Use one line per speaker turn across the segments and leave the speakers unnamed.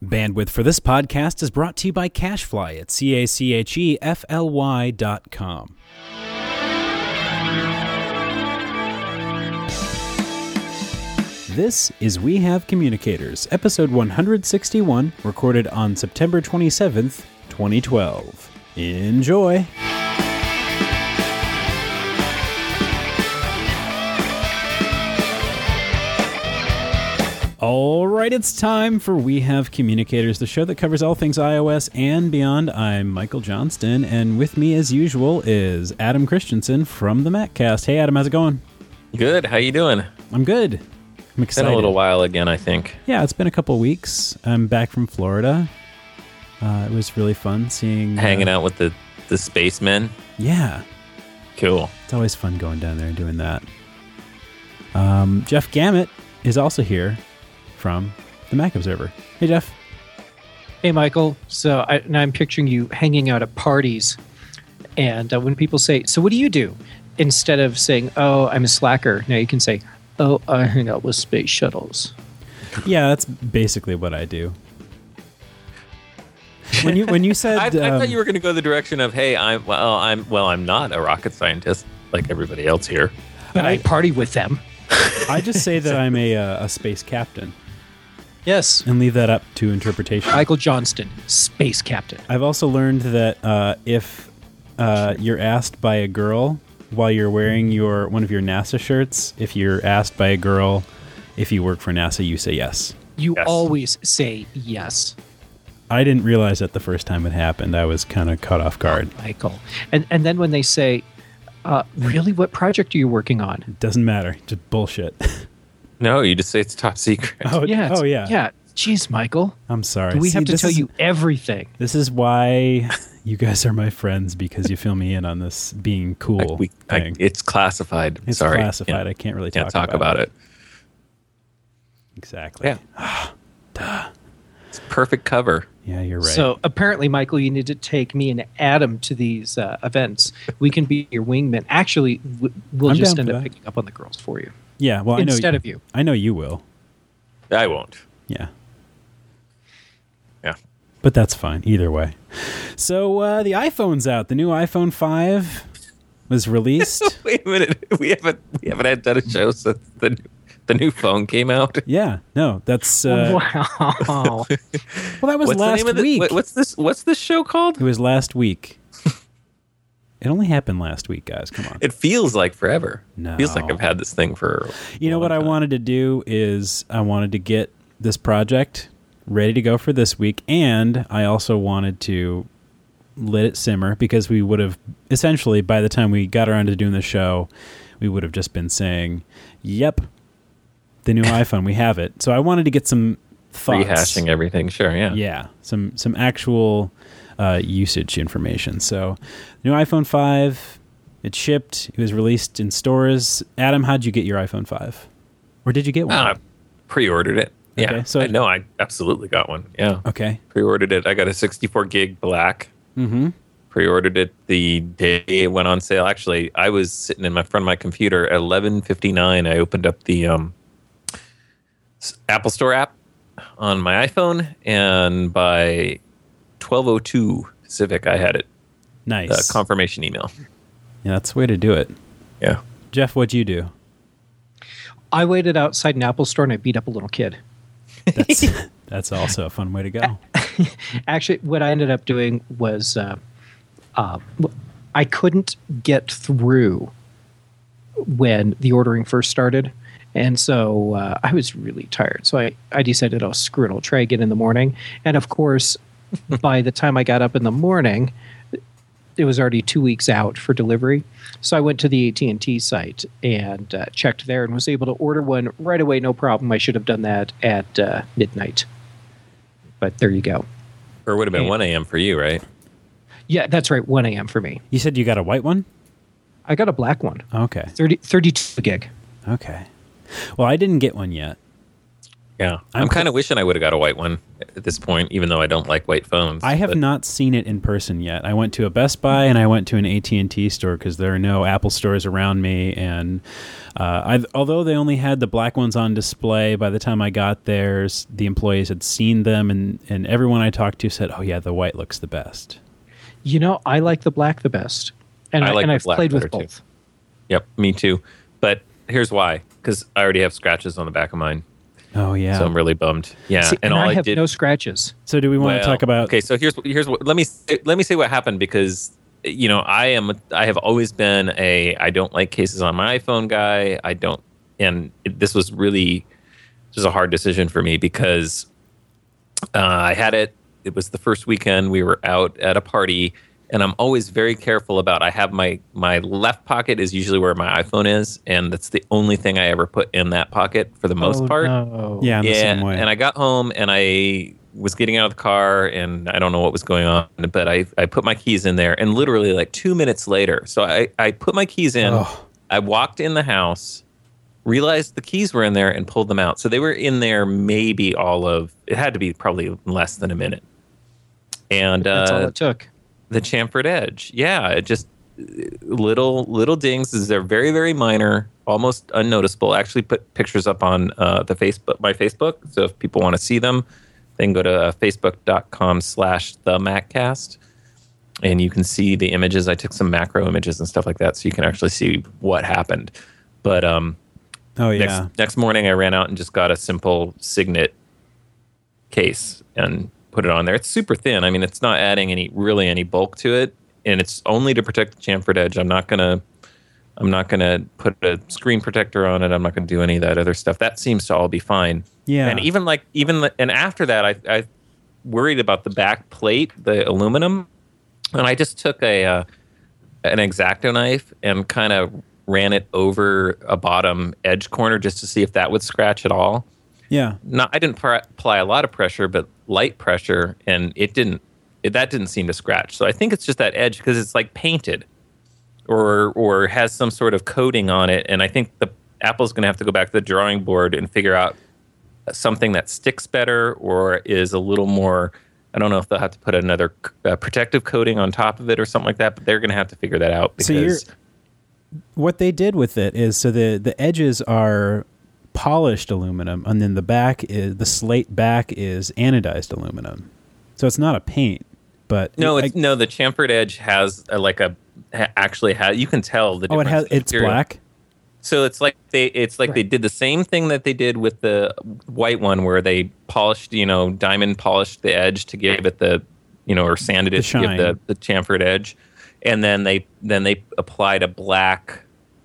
Bandwidth for this podcast is brought to you by CacheFly at CACHEFLY.com. This is We Have Communicators, episode 161, recorded on September 27th, 2012. Enjoy! All right, it's time for We Have Communicators, the show that covers all things iOS and beyond. I'm Michael Johnston, and with me, as usual, is Adam Christensen from the MacCast. Hey, Adam, how's it going?
Good. How you doing?
I'm good. I'm excited.
It's been a little while again, I think.
Yeah, it's been a couple weeks. I'm back from Florida. It was really fun seeing...
Hanging out with the spacemen?
Yeah.
Cool.
It's always fun going down there and doing that. Jeff Gamet is also here from the Mac Observer. Hey, Jeff.
Hey, Michael. So I'm picturing you hanging out at parties, and when people say, so what do you do? Instead of saying, oh, I'm a slacker, now you can say, oh, I hang out with space shuttles.
Yeah, that's basically what I do. When you said...
I thought you were going to go the direction of, hey, I'm not a rocket scientist like everybody else here.
But I party with them.
I just say that I'm a space captain.
Yes.
And leave that up to interpretation.
Michael Johnston, space captain.
I've also learned that if you're asked by a girl while you're wearing one of your NASA shirts, if you're asked by a girl if you work for NASA, you say yes.
You always say yes.
I didn't realize that the first time it happened. I was kind of caught off guard.
Oh, Michael. And then when they say, really, what project are you working on?
It doesn't matter. Just bullshit.
No, you just say it's top secret.
Oh, yeah.
Yeah. Jeez, Michael.
I'm sorry.
Do we have to tell you everything?
This is why you guys are my friends, because you fill me in on this being cool thing.
It's classified.
It's
Sorry.
classified. I can't really talk
about it.
Exactly.
Yeah. Duh. It's a perfect cover.
Yeah, you're right.
So apparently, Michael, you need to take me and Adam to these events. We can be your wingmen. Actually, we'll just end up picking up on the girls for you.
Yeah, well,
instead of you.
I know you will.
I won't.
Yeah.
Yeah.
But that's fine, either way. So the iPhone's out. The new iPhone 5 was released.
Wait a minute. We haven't had done a show since the new phone came out.
Yeah. No, that's...
Wow.
Well, that was last week.
What's this show called?
It was last week. It only happened last week, guys. Come on.
It feels like forever.
No.
It feels like I've had this thing for
You know what I wanted to do is I wanted to get this project ready to go for this week, and I also wanted to let it simmer, because we would have essentially, by the time we got around to doing the show, we would have just been saying, yep, the new iPhone, we have it. So I wanted to get some thoughts.
Rehashing everything, sure, yeah.
Yeah, some actual usage information. So new iPhone 5, it shipped. It was released in stores. Adam, how'd you get your iPhone 5? Or did you get one?
I pre-ordered it. Yeah.
Okay, so
I absolutely got one. Yeah.
Okay.
Pre-ordered it. I got a 64 gig black.
Mm-hmm.
Pre-ordered it the day it went on sale. Actually, I was sitting in front of my computer at 11:59. I opened up the Apple Store app on my iPhone, and by 12:02 Pacific, I had it.
Nice.
Confirmation email.
Yeah, that's the way to do it.
Yeah.
Jeff, what'd you do?
I waited outside an Apple store and I beat up a little kid.
That's also a fun way to go.
Actually, what I ended up doing was I couldn't get through when the ordering first started. And so I was really tired. So I decided, oh, screw it, I'll try again in the morning. And of course, by the time I got up in the morning, it was already 2 weeks out for delivery. So I went to the AT&T site and checked there and was able to order one right away, no problem. I should have done that at midnight. But there you go.
Or it would have been 1 a.m. for you, right?
Yeah, that's right, 1 a.m. for me.
You said you got a white one?
I got a black one.
Okay.
32 gig.
Okay. Well, I didn't get one yet.
Yeah, I'm kind of wishing I would have got a white one at this point, even though I don't like white phones.
I have not seen it in person yet. I went to a Best Buy and I went to an AT&T store because there are no Apple stores around me. And although they only had the black ones on display, by the time I got there, the employees had seen them, and everyone I talked to said, "Oh yeah, the white looks the best."
I like the black the best, and I've played with both.
Too. Yep, me too. But here's why: because I already have scratches on the back of mine.
Oh yeah,
so I'm really bummed. Yeah,
See, and I have no scratches.
So do we want to talk about?
Okay, so here's what. Let me say what happened, because I have always been I don't like cases on my iPhone guy. I don't, and this was a hard decision for me because I had it. It was the first weekend we were out at a party. And I'm always very careful about, I have my left pocket is usually where my iPhone is, and that's the only thing I ever put in that pocket for the most part.
No.
Yeah, I'm the same way.
And I got home and I was getting out of the car and I don't know what was going on, but I put my keys in there, and literally like 2 minutes later, so I put my keys in, I walked in the house, realized the keys were in there, and pulled them out. So they were in there maybe it had to be probably less than a minute. And
that's all it took.
The chamfered edge. Yeah, it just little dings. They're very, very minor, almost unnoticeable. I actually put pictures up on my Facebook. So if people want to see them, they can go to facebook.com/themaccast. And you can see the images. I took some macro images and stuff like that, so you can actually see what happened. But next morning I ran out and just got a simple Signet case and put it on there. It's super thin. I mean, it's not adding any bulk to it, and it's only to protect the chamfered edge. I'm not gonna put a screen protector on it. I'm not gonna do any of that other stuff. That seems to all be fine.
Yeah.
And and after that, I worried about the back plate, the aluminum, and I just took an X-Acto knife and kind of ran it over a bottom edge corner just to see if that would scratch at all.
Yeah.
No, I didn't apply a lot of pressure, but light pressure, and that didn't seem to scratch. So I think it's just that edge because it's like painted or has some sort of coating on it. And I think the Apple's going to have to go back to the drawing board and figure out something that sticks better or is a little more. I don't know if they'll have to put another protective coating on top of it or something like that, but they're going to have to figure that out. Because
what they did with it is, so the edges are polished aluminum, and then the slate back is anodized aluminum. So it's not a paint, but
the chamfered edge has you can tell the difference.
It's black.
So it's like they did the same thing that they did with the white one, where they polished, diamond polished the edge to give it or sanded it to give the chamfered edge, and then they applied a black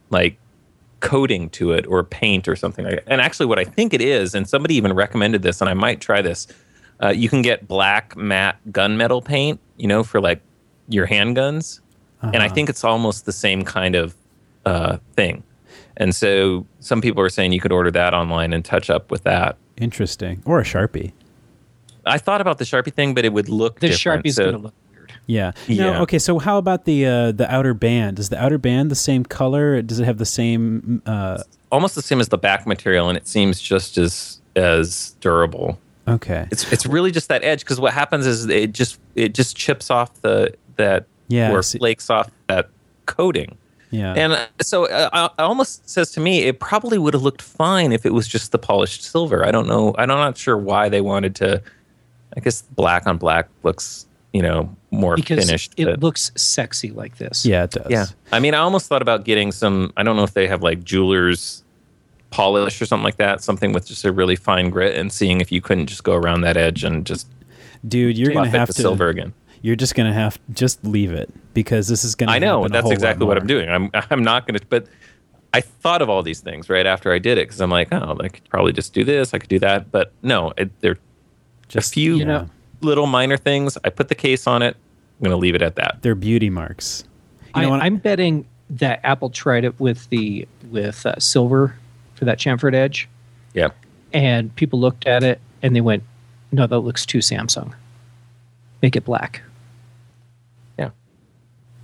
coating to it or paint or something like that. And actually what I think it is, and somebody even recommended this, and I might try this, you can get black matte gunmetal paint, for your handguns. Uh-huh. And I think it's almost the same kind of thing. And so some people are saying you could order that online and touch up with that.
Interesting. Or a Sharpie.
I thought about the Sharpie thing, but it would look different.
The Sharpie's going to look weird.
Yeah. No, okay, so how about the outer band? Is the outer band the same color? Does it have the same...
Almost the same as the back material, and it seems just as durable.
Okay.
It's really just that edge, because what happens is it just chips off or flakes off that coating.
Yeah.
And so it almost says to me, it probably would have looked fine if it was just the polished silver. I don't know. I'm not sure why they wanted to. I guess black on black looks, more
because
finished.
It looks sexy like this.
Yeah, it does.
Yeah. I mean, I almost thought about getting some, I don't know if they have jeweler's polish or something like that, something with just a really fine grit, and seeing if you couldn't just go around that edge and just
Dude, you're going to have to
silver again.
You're just going to have just leave it, because this is going to
I know, that's exactly what I'm doing. I'm not going to, but I thought of all these things right after I did it, because I'm like, I could probably just do this, I could do that, but no, they're just a few little minor things. I put the case on it. I'm going to leave it at that.
They're beauty marks.
I'm betting that Apple tried it with silver for that chamfered edge.
Yeah.
And people looked at it and they went, no, that looks too Samsung. Make it black.
Yeah.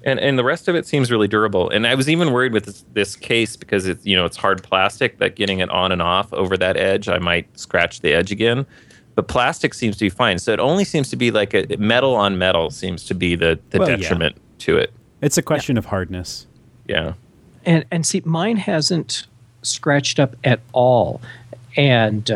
And the rest of it seems really durable. And I was even worried with this case because it's hard plastic, that getting it on and off over that edge, I might scratch the edge again. But plastic seems to be fine. So it only seems to be like a metal on metal seems to be the detriment to it.
It's a question of hardness.
Yeah.
And see, mine hasn't scratched up at all. And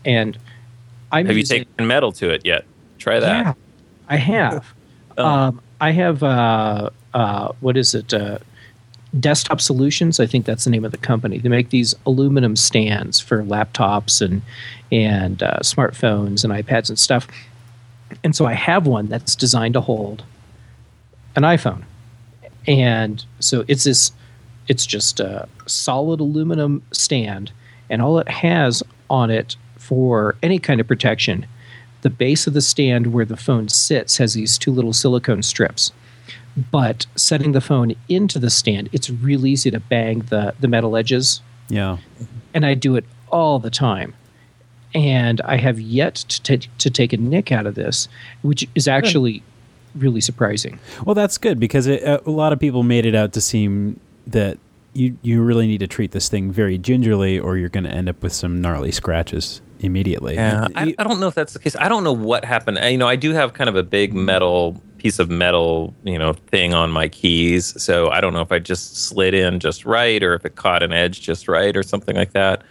I'm
Have you taken metal to it yet? Try that.
Yeah, I have. I have what is it? Desktop Solutions. I think that's the name of the company. They make these aluminum stands for laptops and smartphones and iPads and stuff. And so I have one that's designed to hold an iPhone. And so it's just a solid aluminum stand, and all it has on it for any kind of protection, the base of the stand where the phone sits has these two little silicone strips. But setting the phone into the stand, it's real easy to bang the metal edges.
Yeah.
And I do it all the time. And I have yet to take a nick out of this, which is actually really surprising.
Well, that's good, because a lot of people made it out to seem that you really need to treat this thing very gingerly, or you're going to end up with some gnarly scratches immediately.
Yeah, I don't know if that's the case. I don't know what happened. I do have kind of a big piece of metal, thing on my keys. So I don't know if I just slid in just right, or if it caught an edge just right, or something like that.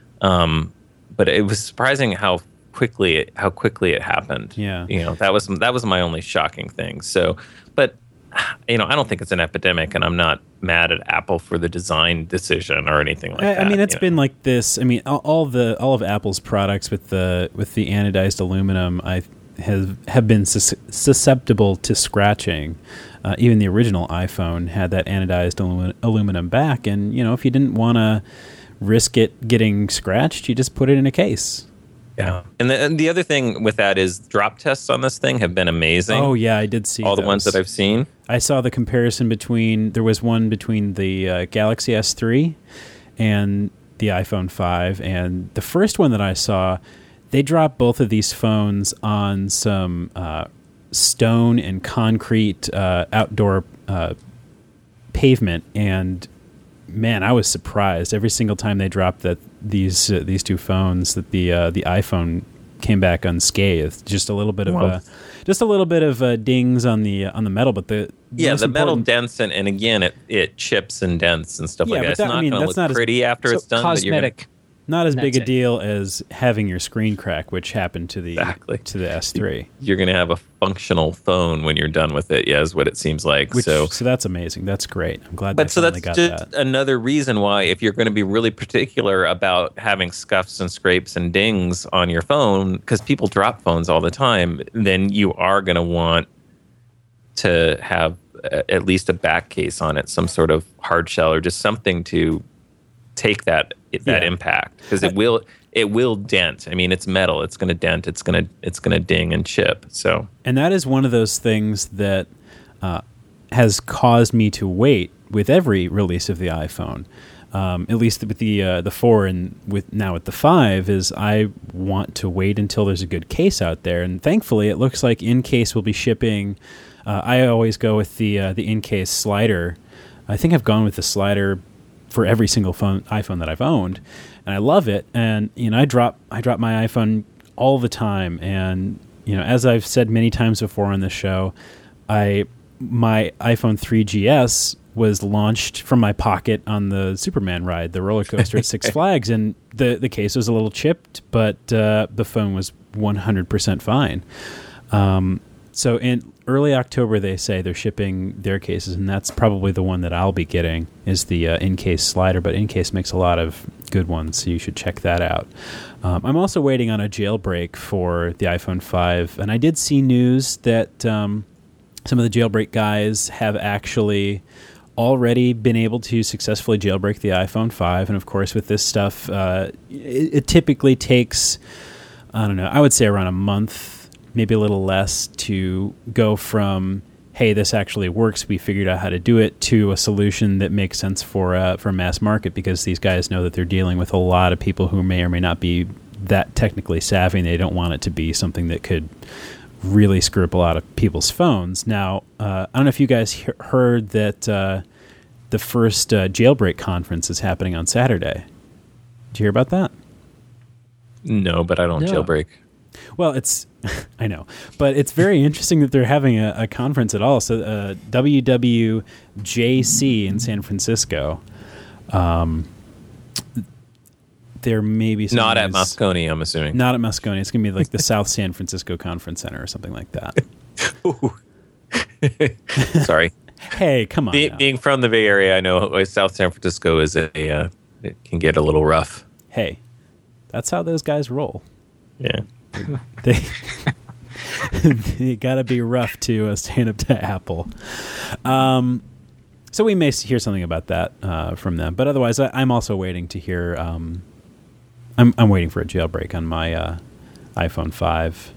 But it was surprising how quickly it happened.
Yeah.
That was my only shocking thing. So, but I don't think it's an epidemic, and I'm not mad at Apple for the design decision or anything like that.
I mean, it's been like this. I mean, all of Apple's products with the anodized aluminum, have been susceptible to scratching. Even the original iPhone had that anodized aluminum back, and if you didn't want to risk it getting scratched, you just put it in a case.
Yeah, and the other thing with that is drop tests on this thing have been amazing.
Oh yeah, I did see
all
those.
The ones that I've seen.
I saw the comparison there was one between the Galaxy S3 and the iPhone 5, and the first one that I saw, they dropped both of these phones on some stone and concrete outdoor pavement, and man, I was surprised every single time they dropped these two phones that the iPhone came back unscathed. Just a little bit of dings on the metal, but the
metal dents and again it chips and dents and stuff like that. It's not going to look pretty after it's done.
Cosmetic.
Not as big a deal as having your screen crack, which happened to the S3.
You're going to have a functional phone when you're done with it, is what it seems like. So
that's amazing. That's great. I'm glad
that's just another reason why, if you're going to be really particular about having scuffs and scrapes and dings on your phone, because people drop phones all the time, then you are going to want to have at least a back case on it, some sort of hard shell or just something to take that impact, because it will dent. I mean, it's metal. It's going to dent. It's going to ding and chip. So,
and that is one of those things that has caused me to wait with every release of the iPhone. At least with the 4 and with the 5, is I want to wait until there's a good case out there. And thankfully, it looks like InCase will be shipping. I always go with the InCase slider. I think I've gone with the slider for every single iPhone that I've owned, and I love it. And I drop my iPhone all the time. And as I've said many times before on this show, my iPhone 3GS was launched from my pocket on the Superman ride, the roller coaster at Six Flags, and the case was a little chipped, but the phone was 100% fine. So in early October, they say they're shipping their cases, and that's probably the one that I'll be getting, is the InCase slider. But InCase makes a lot of good ones, so you should check that out. I'm also waiting on a jailbreak for the iPhone 5, and I did see news that some of the jailbreak guys have actually already been able to successfully jailbreak the iPhone 5. And of course, with this stuff, it typically takes, I don't know, I would say around a month, maybe a little less, to go from, hey, this actually works, we figured out how to do it, to a solution that makes sense for mass market, because these guys know that they're dealing with a lot of people who may or may not be that technically savvy, and they don't want it to be something that could really screw up a lot of people's phones. Now, I don't know if you guys heard that the first jailbreak conference is happening on Saturday. Did you hear about that?
No, but I don't jailbreak.
Well, it's I know, but it's very interesting that they're having a conference at all. So WWJC in San Francisco. There may be some
not at Moscone, I'm assuming.
Not at Moscone. It's going to be like the South San Francisco Conference Center or something like that.
Sorry.
Hey, come on.
Being from the Bay Area, I know South San Francisco is it can get a little rough.
Hey, that's how those guys roll.
Yeah.
They got to be rough to stand up to Apple. So we may hear something about that from them. But otherwise, I'm also waiting to hear... I'm waiting for a jailbreak on my iPhone 5.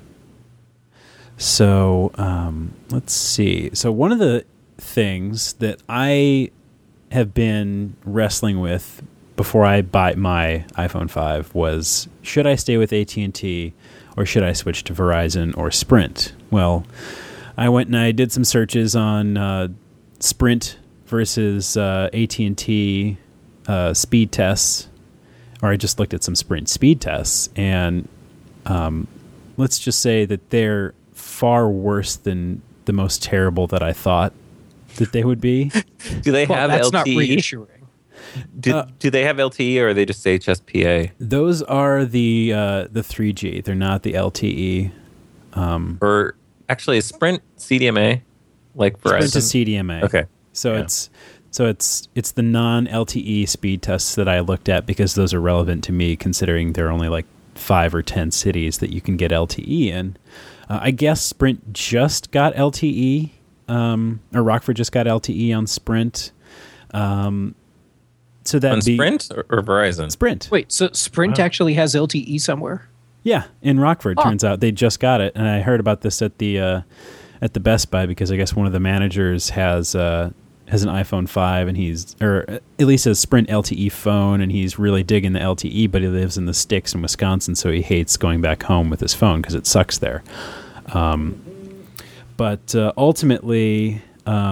So let's see. So one of the things that I have been wrestling with before I buy my iPhone 5 was, should I stay with AT&T or should I switch to Verizon or Sprint? Well, I went and I did some searches on Sprint versus AT&T speed tests, or I just looked at some Sprint speed tests, and let's just say that they're far worse than the most terrible that I thought that they would be.
Do they have
that's
LTE?
Not reassuring.
Do they have LTE or are they just HSPA?
Those are the 3G. They're not the LTE.
Or actually, is Sprint CDMA like Verizon?
Sprint is CDMA.
Okay.
So it's the non-LTE speed tests that I looked at because those are relevant to me, considering there are only like 5 or 10 cities that you can get LTE in. I guess Sprint just got LTE, or Rockford just got LTE on Sprint. So that
on Sprint or Verizon?
Sprint.
Wait, so Sprint actually has LTE somewhere?
Yeah, in Rockford. Turns out they just got it, and I heard about this at the Best Buy because I guess one of the managers has an iPhone 5 and or at least a Sprint LTE phone, and he's really digging the LTE, but he lives in the sticks in Wisconsin, so he hates going back home with his phone because it sucks there. But ultimately,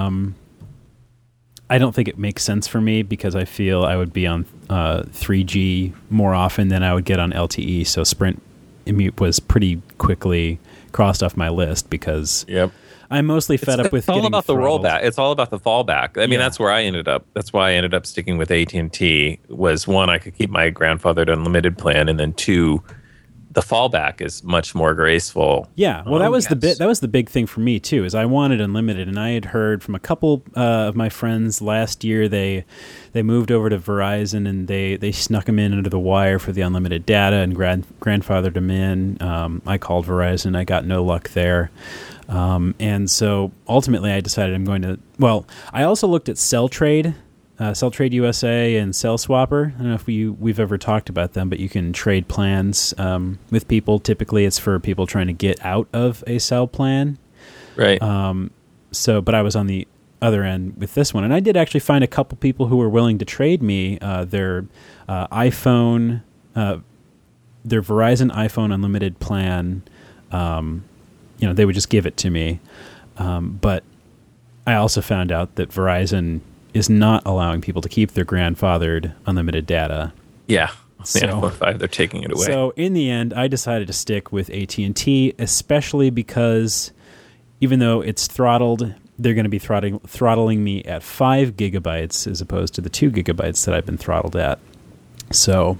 I don't think it makes sense for me because I feel I would be on 3G more often than I would get on LTE. So Sprint was pretty quickly crossed off my list because I'm mostly fed up with getting
all about
throttled.
the rollback. It's all about the fallback. I mean, that's where I ended up. That's why I ended up sticking with AT&T. Was one, I could keep my grandfathered unlimited plan, and then two, the fallback is much more graceful.
Yeah, well, that was the big thing for me too. Is I wanted unlimited, and I had heard from a couple of my friends last year they moved over to Verizon and they snuck them in under the wire for the unlimited data and grandfathered them in. I called Verizon, I got no luck there, and so ultimately I decided I'm going to. Well, I also looked at CellTrade. CellTrade USA and CellSwapper. I don't know if we've ever talked about them, but you can trade plans with people. Typically, it's for people trying to get out of a cell plan.
Right.
But I was on the other end with this one, and I did actually find a couple people who were willing to trade me their iPhone, their Verizon iPhone unlimited plan. They would just give it to me. But I also found out that Verizon is not allowing people to keep their grandfathered unlimited data.
Yeah.
So,
iPhone 5, they're taking it away.
So in the end, I decided to stick with AT&T, especially because even though it's throttled, they're going to be throttling me at 5 gigabytes as opposed to the 2 gigabytes that I've been throttled at. So,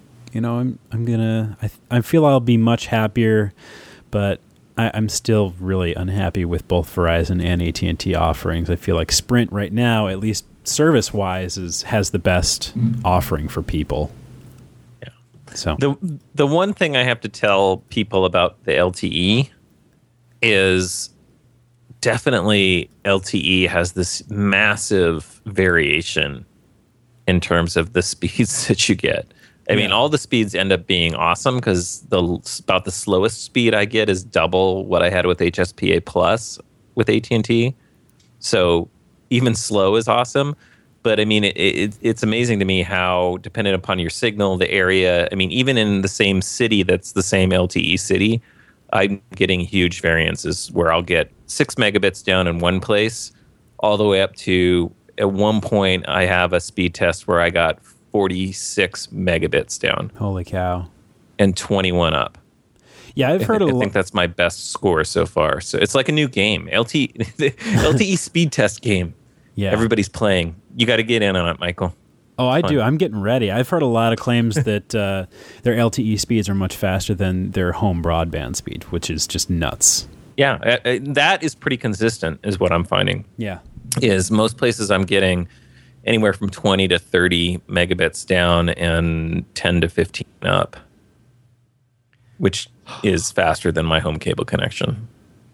I feel I'll be much happier, but I'm still really unhappy with both Verizon and AT&T offerings. I feel like Sprint right now, at least service-wise, has the best offering for people.
Yeah.
So
the one thing I have to tell people about the LTE is definitely LTE has this massive variation in terms of the speeds that you get. I mean, all the speeds end up being awesome because about the slowest speed I get is double what I had with HSPA Plus with AT&T. So even slow is awesome. But I mean, it's amazing to me how dependent upon your signal, the area. I mean, even in the same city that's the same LTE city, I'm getting huge variances where I'll get 6 megabits down in one place, all the way up to, at one point, I have a speed test where I got 46 megabits down.
Holy cow.
And 21 up.
Yeah, I've heard
I think that's my best score so far. So it's like a new game. LTE speed test game.
Yeah.
Everybody's playing. You got to get in on it, Michael.
Oh, I do. I'm getting ready. I've heard a lot of claims that their LTE speeds are much faster than their home broadband speed, which is just nuts.
Yeah, that is pretty consistent, is what I'm finding.
Yeah.
Is most places I'm getting anywhere from 20 to 30 megabits down and 10 to 15 up, which is faster than my home cable connection.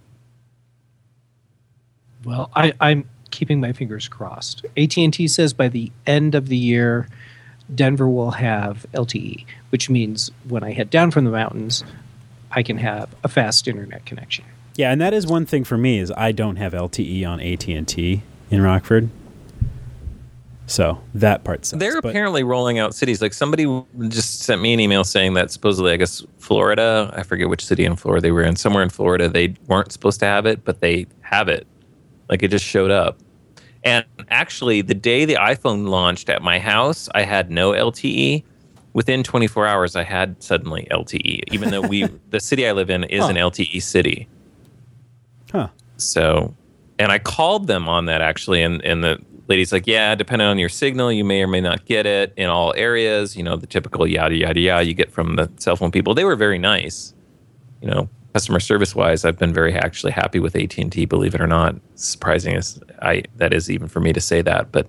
Well, I'm keeping my fingers crossed. AT&T says by the end of the year, Denver will have LTE, which means when I head down from the mountains, I can have a fast internet connection.
Yeah, and that is one thing for me is I don't have LTE on AT&T in Rockford. So that part sucks.
They're apparently rolling out cities. Like somebody just sent me an email saying that supposedly, I guess, Florida, I forget which city in Florida they were in, somewhere in Florida, they weren't supposed to have it, but they have it. Like it just showed up. And actually, the day the iPhone launched at my house, I had no LTE. Within 24 hours, I had suddenly LTE, even though the city I live in is an LTE city.
Huh.
So, and I called them on that actually, and the lady's like, yeah, depending on your signal, you may or may not get it in all areas. You know, the typical yada, yada, yada you get from the cell phone people. They were very nice. You know, customer service-wise, I've been very actually happy with AT&T, believe it or not. Surprising as that is even for me to say that. But,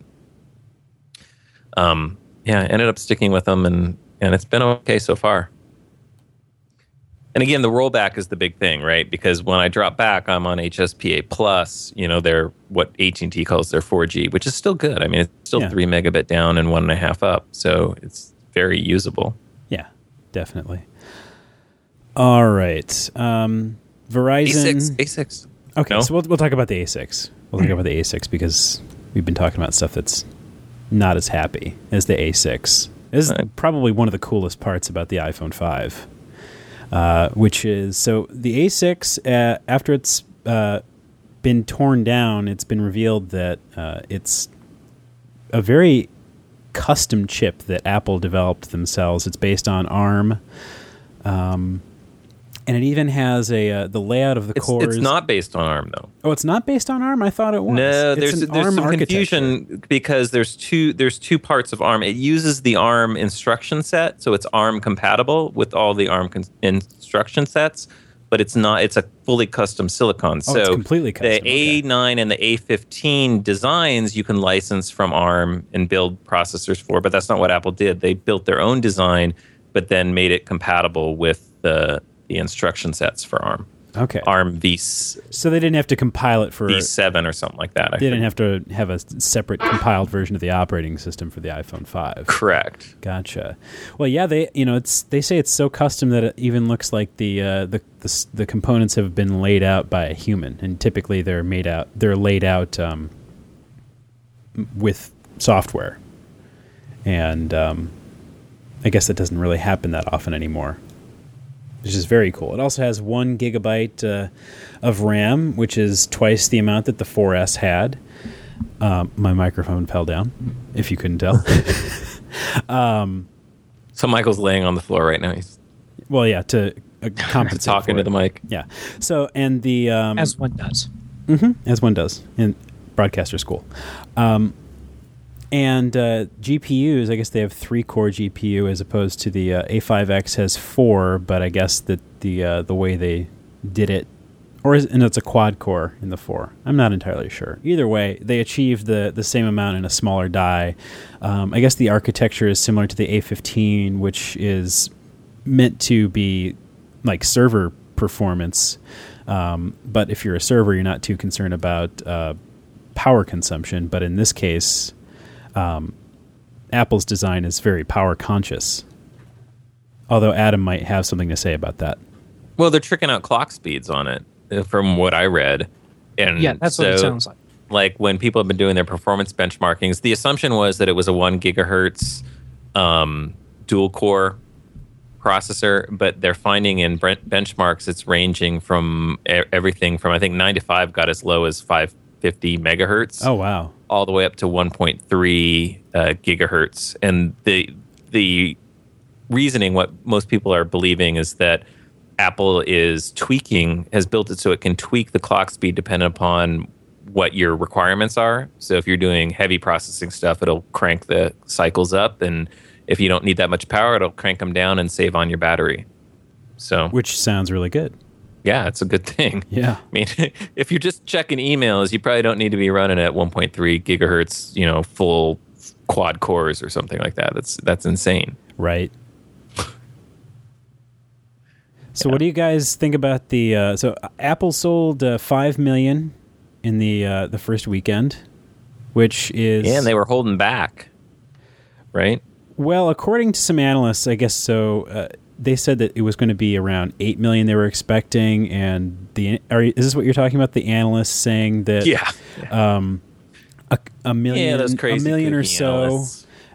yeah, I ended up sticking with them, and it's been okay so far. And again, the rollback is the big thing, right? Because when I drop back, I'm on HSPA Plus. You know, they're what AT&T calls their 4G, which is still good. I mean, it's still 3 megabit down and 1.5 up, so it's very usable.
Yeah, definitely. All right, Verizon
A6.
Okay,
no?
so we'll talk about the A6. We'll talk about the A6 because we've been talking about stuff that's not as happy as the A6. This is probably one of the coolest parts about the iPhone 5. Which is, so the A6, after it's been torn down, it's been revealed that it's a very custom chip that Apple developed themselves. It's based on ARM, and it even has the layout of the cores.
It's not based on ARM, though.
Oh, it's not based on ARM? I thought it was.
No, there's some confusion because there's two parts of ARM. It uses the ARM instruction set, so it's ARM compatible with all the ARM instruction sets, but it's not. It's a fully custom silicon.
So it's completely custom.
The A9 and the A15 designs you can license from ARM and build processors for, but that's not what Apple did. They built their own design, but then made it compatible with the instruction sets for ARM.
Okay.
ARM V.
So they didn't have to compile it for
V7 or something like that.
They didn't have to have a separate compiled version of the operating system for the iPhone 5.
Correct.
Gotcha. Well, yeah, they say it's so custom that it even looks like the components have been laid out by a human, and typically they're laid out with software, and I guess that doesn't really happen that often anymore, which is very cool. It also has 1 gigabyte of RAM, which is twice the amount that the 4S had. My microphone fell down, if you couldn't tell.
So Michael's laying on the floor right now.
To compensate
talking to the mic.
Yeah. So, and the...
as one does.
Mm-hmm, as one does in broadcaster school. And GPUs, I guess they have 3-core GPU as opposed to the A5X has 4, but I guess that the way they did it, and it's a quad core in the 4. I'm not entirely sure. Either way, they achieved the same amount in a smaller die. I guess the architecture is similar to the A15, which is meant to be like server performance. But if you're a server, you're not too concerned about power consumption. But in this case... Apple's design is very power conscious. Although Adam might have something to say about that.
Well, they're tricking out clock speeds on it, from what I read. And
yeah, that's what it sounds like.
Like when people have been doing their performance benchmarkings, the assumption was that it was a 1 gigahertz dual core processor, but they're finding in benchmarks it's ranging from everything from I think 9 to 5 got as low as 550 megahertz.
Oh wow!
All the way up to 1.3 gigahertz. And the reasoning, what most people are believing, is that Apple has built it so it can tweak the clock speed depending upon what your requirements are. So if you're doing heavy processing stuff, it'll crank the cycles up, and if you don't need that much power, it'll crank them down and save on your battery. So,
which sounds really good.
Yeah, it's a good thing.
Yeah.
I mean, if you're just checking emails, you probably don't need to be running at 1.3 gigahertz, full quad cores or something like that. That's insane.
Right. So what do you guys think about the... so Apple sold 5 million in the first weekend, which is...
Yeah, and they were holding back, right?
Well, according to some analysts, I guess so... they said that it was going to be around 8 million they were expecting, and is this what you're talking about? The analysts saying that a million,
those crazy
a million or so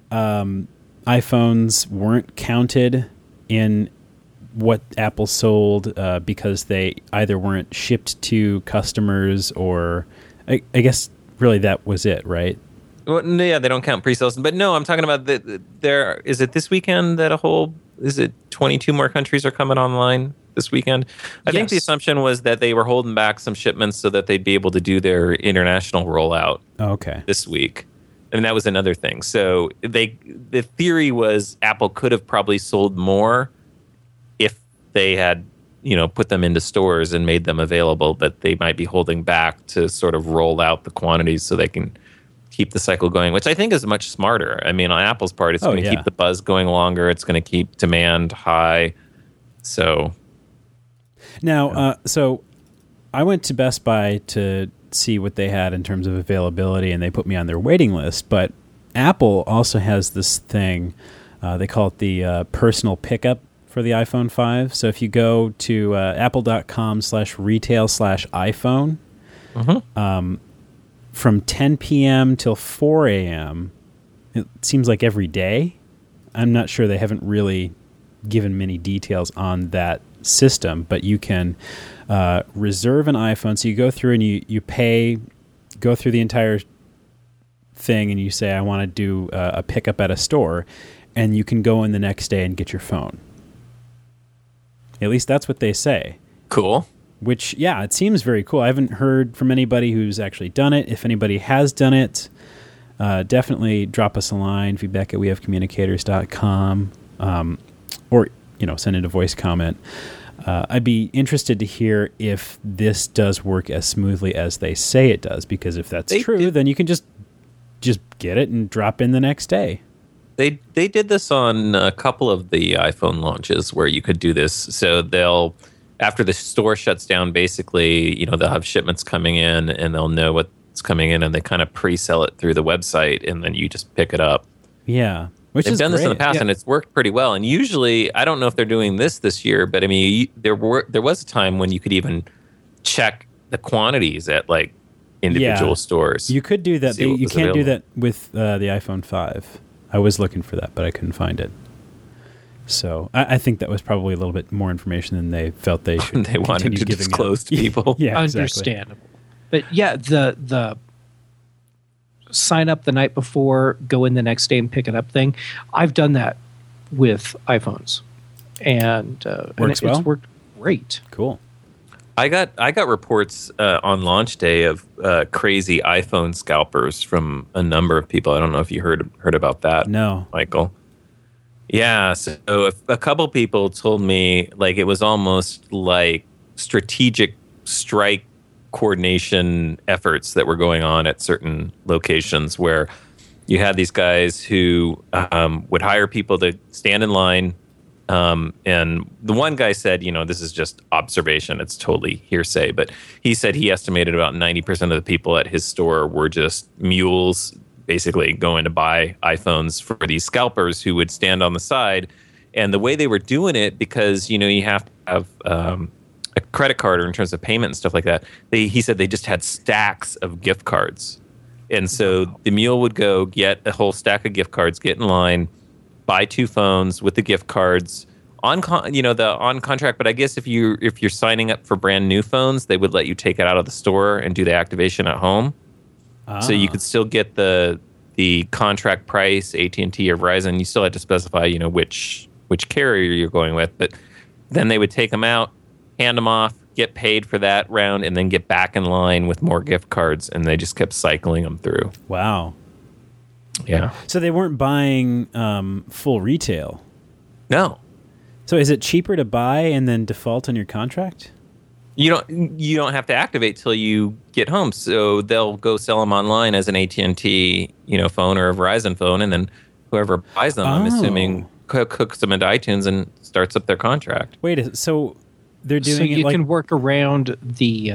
iPhones weren't counted in what Apple sold because they either weren't shipped to customers or I guess really that was it, right?
Well, yeah, they don't count pre-sales, but no, I'm talking about is it this weekend that is it 22 more countries are coming online this weekend? I think the assumption was that they were holding back some shipments so that they'd be able to do their international rollout this week. And that was another thing. So the theory was Apple could have probably sold more if they had, put them into stores and made them available, but they might be holding back to sort of roll out the quantities so they can keep the cycle going, which I think is much smarter. I mean, on Apple's part, it's going to keep the buzz going longer. It's going to keep demand high. So
now, so I went to Best Buy to see what they had in terms of availability, and they put me on their waiting list. But Apple also has this thing, they call it the personal pickup for the iPhone 5. So if you go to apple.com/retail/iPhone, from 10 p.m. till 4 a.m., it seems like every day. I'm not sure, they haven't really given many details on that system, but you can reserve an iPhone. So you go through and you go through the entire thing, and you say, I want to do a pickup at a store, and you can go in the next day and get your phone. At least that's what they say.
Cool.
Which, yeah, it seems very cool. I haven't heard from anybody who's actually done it. If anybody has done it, definitely drop us a line, feedback@wehavecommunicators.com, or send in a voice comment. I'd be interested to hear if this does work as smoothly as they say it does, because if that's true, then you can just get it and drop in the next day.
They did this on a couple of the iPhone launches where you could do this. So after the store shuts down, basically, they'll have shipments coming in and they'll know what's coming in, and they kind of pre-sell it through the website, and then you just pick it up.
Yeah.
They've done this in the past, and it's worked pretty well. And usually, I don't know if they're doing this year, but I mean, there was a time when you could even check the quantities at like individual stores.
You could do that. You can't do that with the iPhone 5. I was looking for that, but I couldn't find it. So I think that was probably a little bit more information than they felt they should.
They wanted to disclose to people.
Yeah,
understandable. But yeah, the sign up the night before, go in the next day and pick it up thing. I've done that with iPhones, and
works well.
It's worked great.
Cool.
I got reports on launch day of crazy iPhone scalpers from a number of people. I don't know if you heard about that.
No,
Michael. Yeah, so a couple people told me like it was almost like strategic strike coordination efforts that were going on at certain locations, where you had these guys who would hire people to stand in line. And the one guy said, this is just observation. It's totally hearsay. But he said he estimated about 90% of the people at his store were just mules, basically going to buy iPhones for these scalpers who would stand on the side. And the way they were doing it, because, you have to have a credit card or in terms of payment and stuff like that, he said they just had stacks of gift cards. And so the mule would go get a whole stack of gift cards, get in line, buy 2 phones with the gift cards, the on contract. But I guess if you're signing up for brand new phones, they would let you take it out of the store and do the activation at home. So you could still get the contract price, AT&T or Verizon. You still had to specify, which carrier you're going with. But then they would take them out, hand them off, get paid for that round, and then get back in line with more gift cards. And they just kept cycling them through.
Wow.
Yeah.
So they weren't buying full retail?
No.
So is it cheaper to buy and then default on your contract?
You don't have to activate till you get home. So they'll go sell them online as an AT&T, phone or a Verizon phone, and then whoever buys them, I'm assuming, hooks them into iTunes and starts up their contract.
Wait, so they're doing
so you can work around the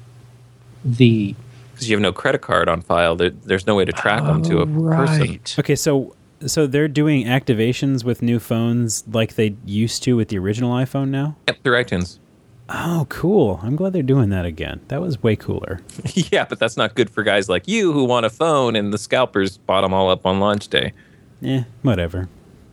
because you have no credit card on file. There's no way to track them to a person.
Okay, so they're doing activations with new phones like they used to with the original iPhone now?
Yep, through iTunes.
Oh, cool. I'm glad they're doing that again. That was way cooler.
Yeah, but that's not good for guys like you who want a phone and the scalpers bought them all up on launch day.
Whatever.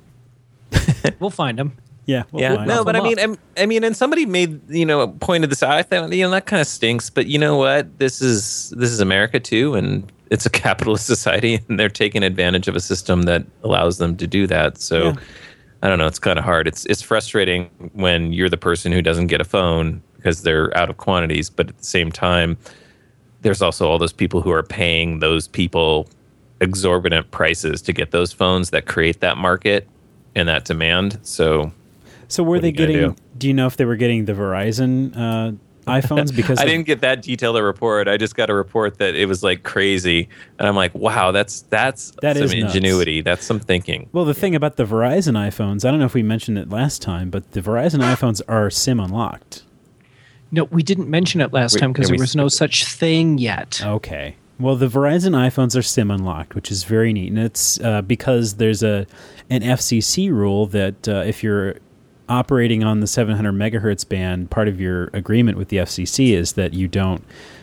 We'll find them.
Yeah.
No, but I mean, and somebody made, pointed this out. I thought, that kind of stinks, but you know what? This is America too, and it's a capitalist society, and they're taking advantage of a system that allows them to do that. So, yeah. I don't know. It's kind of hard. It's frustrating when you're the person who doesn't get a phone because they're out of quantities, but at the same time, there's also all those people who are paying those people exorbitant prices to get those phones that create that market and that demand. So
were they getting? Do you know if they were getting the Verizon iPhones? Because
I didn't get that detailed a report. I just got a report that it was like crazy, and I'm like, wow, that's some ingenuity. That's some thinking.
Well, the thing about the Verizon iPhones, I don't know if we mentioned it last time, but the Verizon iPhones are SIM unlocked.
No, we didn't mention it last time because there was no such thing yet.
Okay. Well, the Verizon iPhones are SIM unlocked, which is very neat, and it's because there's an FCC rule that if you're operating on the 700 megahertz band, part of your agreement with the FCC is that you don't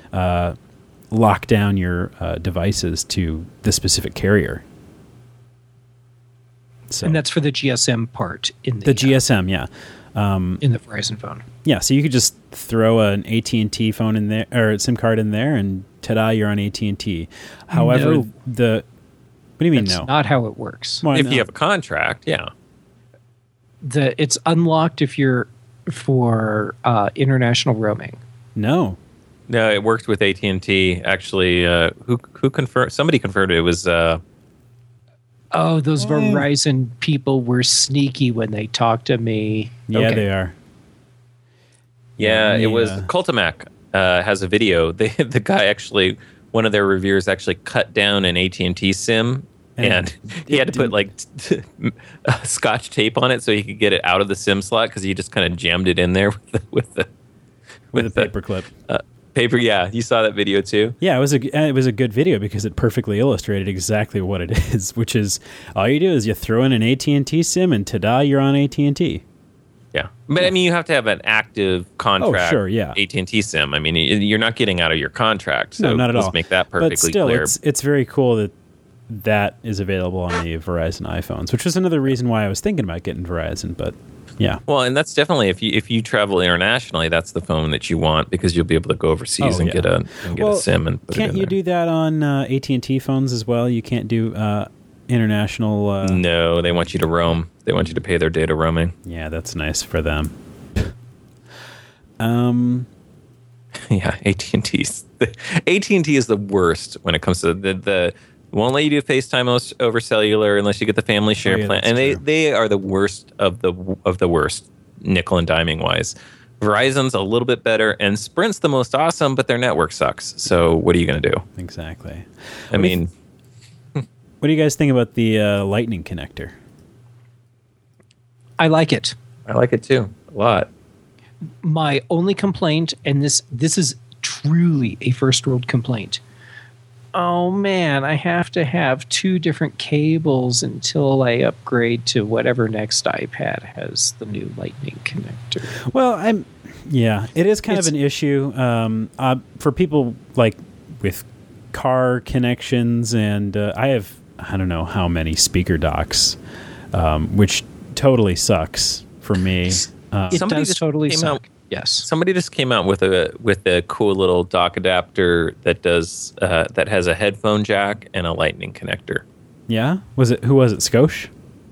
lock down your devices to the specific carrier. So,
and that's for the GSM part in
the GSM, yeah.
In the Verizon phone.
Yeah, so you could just throw an AT&T phone in there or SIM card in there, and ta-da, you're on AT&T. However, what do you mean?
That's
no,
not how it works.
Well, if you have a contract, yeah.
It's unlocked if you're for international roaming.
No,
it worked with AT&T. Actually, who confirmed? Somebody confirmed it was.
Those Verizon people were sneaky when they talked to me.
Yeah, they are.
Yeah, it was Cultimac has a video. The guy actually, one of their reviewers actually cut down an AT&T SIM. And he had to put like scotch tape on it so he could get it out of the SIM slot because he just kind of jammed it in there with a
paper clip.
Paper, yeah. You saw that video too?
Yeah, it was a good video because it perfectly illustrated exactly what it is, which is all you do is you throw in an AT&T SIM and ta-da, you're on AT&T.
Yeah, but I mean, you have to have an active contract.
Oh, sure, yeah.
AT&T SIM. I mean, you're not getting out of your contract. So
no, not at
let's
all.
Make that perfectly
but still,
clear.
It's very cool that is available on the Verizon iPhones, which was another reason why I was thinking about getting Verizon, but yeah.
Well, and that's definitely if you travel internationally, that's the phone that you want because you'll be able to go overseas and get a SIM and put it in
Can't you do that on AT&T phones as well? You can't do international...
No, they want you to roam. They want you to pay their data roaming.
Yeah, that's nice for them.
Yeah, AT&T is the worst when it comes to the won't let you do FaceTime over cellular unless you get the family share plan, and they are the worst of the worst, nickel and diming wise. Verizon's a little bit better, and Sprint's the most awesome, but their network sucks. So what are you going to do?
Exactly.
I mean,
what do you guys think about the Lightning connector?
I like it.
I like it too, a lot.
My only complaint, and this is truly a first world complaint. Oh man, I have to have 2 different cables until I upgrade to whatever next iPad has the new Lightning connector.
Well, it is kind of an issue for people like with car connections, and I don't know how many speaker docks, which totally sucks for me.
It does totally suck. Yes.
Somebody just came out with a cool little dock adapter that does that has a headphone jack and a lightning connector.
Yeah? Who was it? Skosh?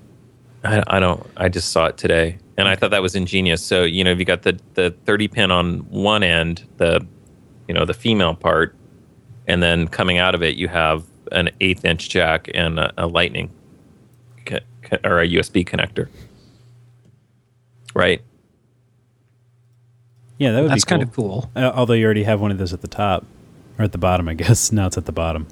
I just saw it today, and I thought that was ingenious. So, if you got the 30 pin on one end, the female part, and then coming out of it, you have an 1/8 inch jack and a lightning or a USB connector. Right.
Yeah, that would
That's
be cool.
kind of cool.
Although you already have one of those at the top, or at the bottom, I guess. Now it's at the bottom.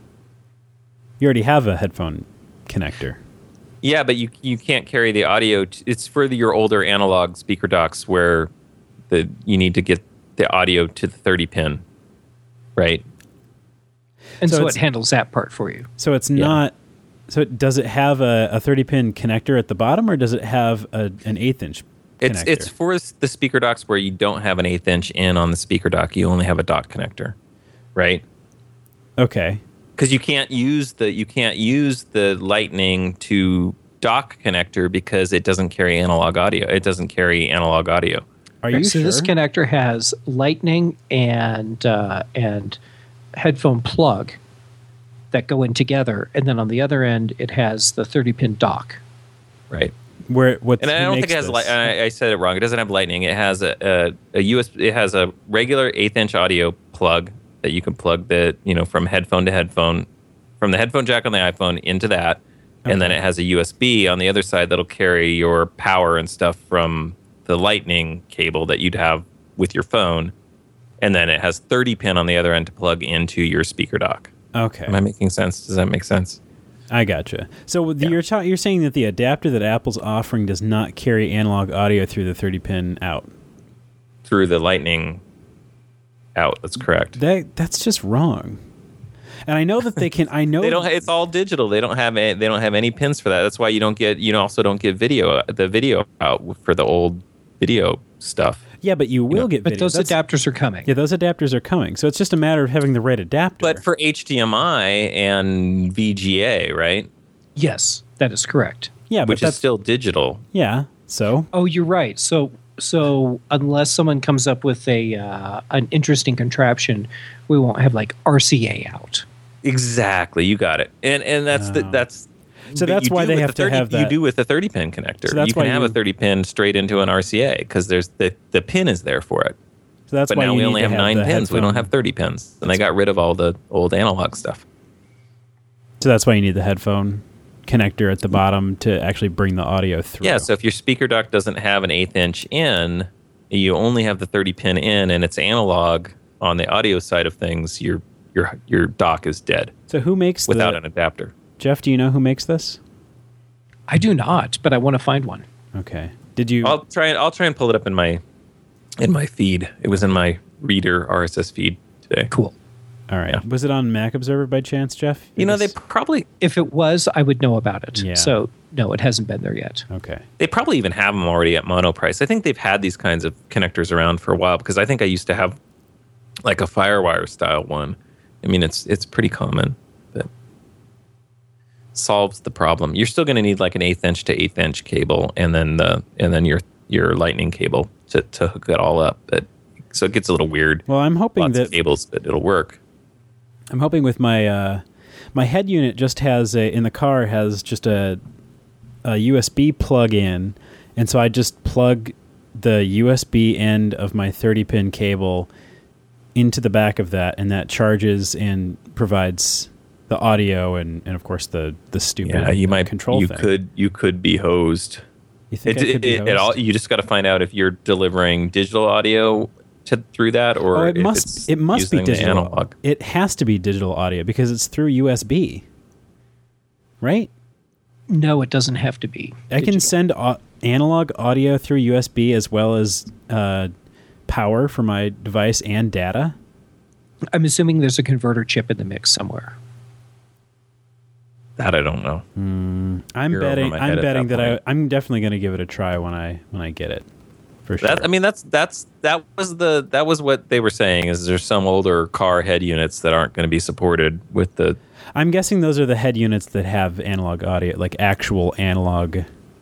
You already have a headphone connector.
Yeah, but you can't carry the audio. It's for your older analog speaker docks where you need to get the audio to the 30 pin, right?
And so it handles that part for you.
So it's not. So does it have a 30 pin connector at the bottom, or does it have an 1/8 inch?
It's for the speaker docks where you don't have an 1/8 inch in on the speaker dock. You only have a dock connector, right?
Okay.
Because you can't use the lightning to dock connector because it doesn't carry analog audio. It doesn't carry analog audio.
Are you
so
sure?
This connector has lightning and headphone plug that go in together, and then on the other end it has the 30 pin dock.
Right.
And I
don't think it has. I said it wrong. It doesn't have lightning. It has a USB. It has a regular 1/8 inch audio plug that you can plug from headphone to headphone, from the headphone jack on the iPhone into that, and then it has a USB on the other side that'll carry your power and stuff from the lightning cable that you'd have with your phone, and then it has 30 pin on the other end to plug into your speaker dock.
Okay.
Am I making sense? Does that make sense?
I gotcha. So you're saying that the adapter that Apple's offering does not carry analog audio through the 30 pin out?
Through the lightning out. That's correct.
That's just wrong. And I know that they can. I know
they don't. It's all digital. They don't have any pins for that. That's why you also don't get the video out for the old video stuff.
Yeah, but you will get video.
But those adapters are coming.
Yeah, those adapters are coming. So it's just a matter of having the right adapter.
But for HDMI and VGA, right?
Yes, that is correct.
Yeah,
which is still digital.
Yeah. So.
Oh, you're right. So unless someone comes up with an interesting contraption, we won't have like RCA out.
Exactly, you got it. And that's.
So that's why they have to have that.
You do with a 30 pin connector.
So that's
you can have a 30 pin straight into an RCA because there's the pin is there for it.
So that's
but
why
now we only have 9 pins.
Headphone.
We don't have 30 pins, and they got rid of all the old analog stuff.
So that's why you need the headphone connector at the bottom to actually bring the audio through.
Yeah. So if your speaker dock doesn't have an 1/8 inch in, you only have the 30 pin in, and it's analog on the audio side of things. Your dock is dead.
So who makes
without an adapter?
Jeff, do you know who makes this?
I do not, but I want to find one.
Okay. Did you?
I'll try and pull it up in my feed. It was in my reader RSS feed today.
Cool.
All right. Yeah. Was it on Mac Observer by chance, Jeff?
They probably.
If it was, I would know about it.
Yeah.
So no, it hasn't been there yet.
Okay.
They probably even have them already at mono price. I think they've had these kinds of connectors around for a while because I think I used to have like a FireWire style one. I mean, it's pretty common. But solves the problem. You're still going to need like an 1/8 inch to 1/8 inch cable, and then your lightning cable to hook it all up. So it gets a little weird.
Well, I'm hoping
Lots
that
of cables, but it'll work.
I'm hoping with my my head unit just has in the car has just a USB plug in, and so I just plug the USB end of my 30 pin cable into the back of that, and that charges and provides the audio and of course the stupid control thing.
You could be hosed.
You think I could be hosed?
You just got to find out if you're delivering digital audio through that or
it must be digital.
Analog.
It has to be digital audio because it's through USB, right?
No, it doesn't have to be.
I can send analog audio through USB as well as power for my device and data.
I'm assuming there's a converter chip in the mix somewhere.
That I don't know.
I'm betting that I'm definitely going to give it a try when I get it. For sure.
That was what they were saying. Is there's some older car head units that aren't going to be supported with the.
I'm guessing those are the head units that have analog audio, like actual analog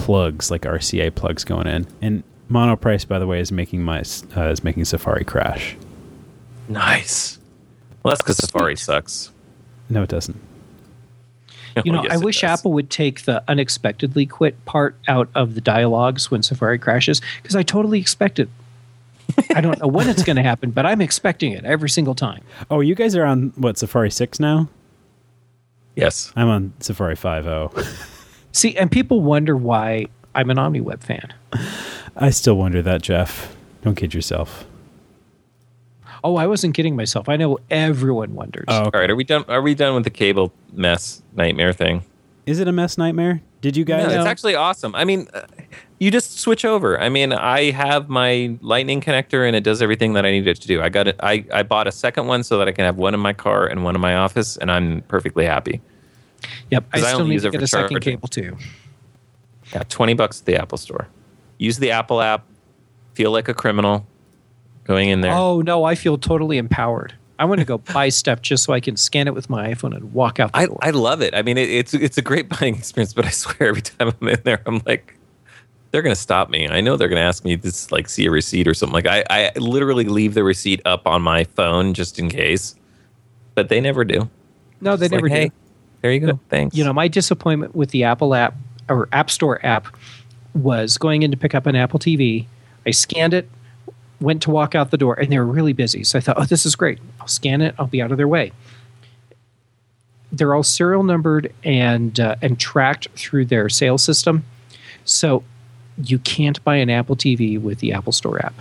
plugs, like RCA plugs going in. And Monoprice, by the way, is making Safari crash.
Nice. Well, that's because Safari sucks.
No, it doesn't.
Yes, I wish Apple would take the unexpectedly quit part out of the dialogues when Safari crashes, because I totally expect it. I don't know when it's going to happen, but I'm expecting it every single time.
Oh, you guys are on, Safari 6 now?
Yes.
I'm on Safari 5.0.
See, and people wonder why I'm an OmniWeb fan.
I still wonder that, Jeff. Don't kid yourself.
Oh, I wasn't kidding myself. I know everyone wonders.
Oh, okay.
All right, are we done with the cable mess nightmare thing?
Is it a mess nightmare? Did you guys?
No, it's actually awesome. I mean, you just switch over. I mean, I have my Lightning connector, and it does everything that I need it to do. I bought a second one so that I can have one in my car and one in my office, and I'm perfectly happy.
Yep, I still
only
need
use
to
it
get
for
a second
charging.
cable too.
Yeah, $20 at the Apple Store. Use the Apple app. Feel like a criminal going in there.
Oh no, I feel totally empowered. I want to go buy stuff just so I can scan it with my iPhone and walk out the door.
I love it. I mean, it's a great buying experience, but I swear every time I'm in there, I'm like, they're going to stop me. I know they're going to ask me to see a receipt or something. Like I literally leave the receipt up on my phone just in case, but they never do.
No, they never do.
Hey, there you go. Thanks.
You know, my disappointment with the Apple app or App Store app was going in to pick up an Apple TV. I scanned it, went to walk out the door, and they were really busy. So I thought, oh, this is great. I'll scan it. I'll be out of their way. They're all serial numbered and tracked through their sales system. So you can't buy an Apple TV with the Apple Store app.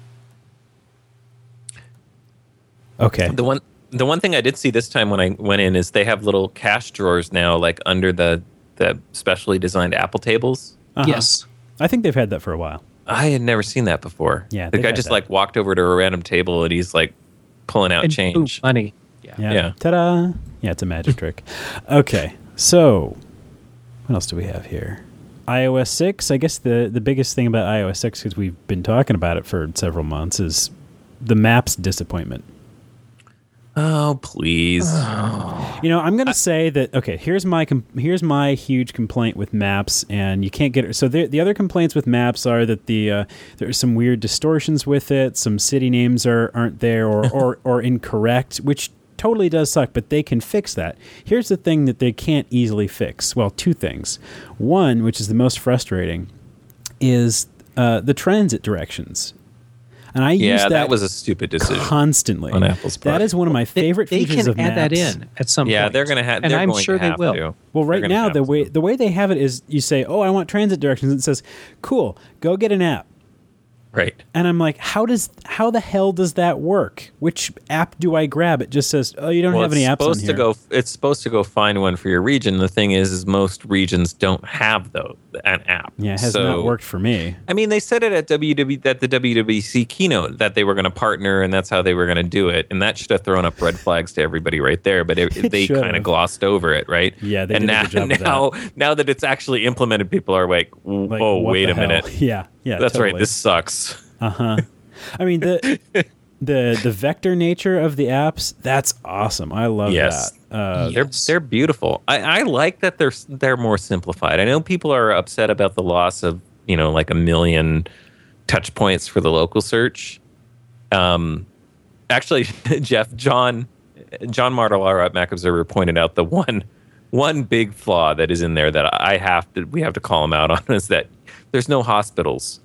Okay.
The one thing I did see this time when I went in is they have little cash drawers now, like under the specially designed Apple tables.
Uh-huh.
Yes.
I think they've had that for a while.
I had never seen that before.
Yeah,
the
they've
guy
had
just
that.
walked over to a random table and he's pulling out
And
change.
boom, money.
Yeah. Ta-da. Yeah, it's a magic trick. Okay. So, what else do we have here? iOS 6. I guess the biggest thing about iOS 6, because we've been talking about it for several months, is the Maps disappointment.
Oh, please.
You know, I'm going to say that, okay, here's my huge complaint with Maps, and you can't get it. So the other complaints with Maps are that there's some weird distortions with it, some city names aren't there or incorrect, which totally does suck, but they can fix that. Here's the thing that they can't easily fix. Well, two things. One, which is the most frustrating, is the transit directions. And I use
that was a stupid decision
constantly
on Apple's part.
That is one of my favorite features of Maps.
They can add that in at some point.
Yeah, they're going to have.
And I'm
going
sure
to
they
have
will.
to.
Well, right
They're gonna
now
have to.
the way they have it is you say, "Oh, I want transit directions." And it says, "Cool, go get an app."
Right.
And I'm like, how the hell does that work? Which app do I grab? It just says, "Oh, you don't have any apps on here."
It's supposed to go find one for your region. The thing is most regions don't have an app.
Yeah, it has not worked for me.
I mean, they said it at the WWDC keynote that they were going to partner, and that's how they were going to do it. And that should have thrown up red flags to everybody right there. But they kind of glossed over it, right?
Yeah, they
and
did a good job of that.
Now that it's actually implemented, people are like,
Like,
"Oh,
what
wait
the
a minute."
hell? Yeah,
That's
totally.
right. This sucks.
I mean, the vector nature of the apps, that's awesome. I love
Yes.
that.
They're beautiful. I like that they're more simplified. I know people are upset about the loss of like 1 million touch points for the local search. Actually, John Martellaro at Mac Observer pointed out the one big flaw that is in there that we have to call him out on is that there's no hospitals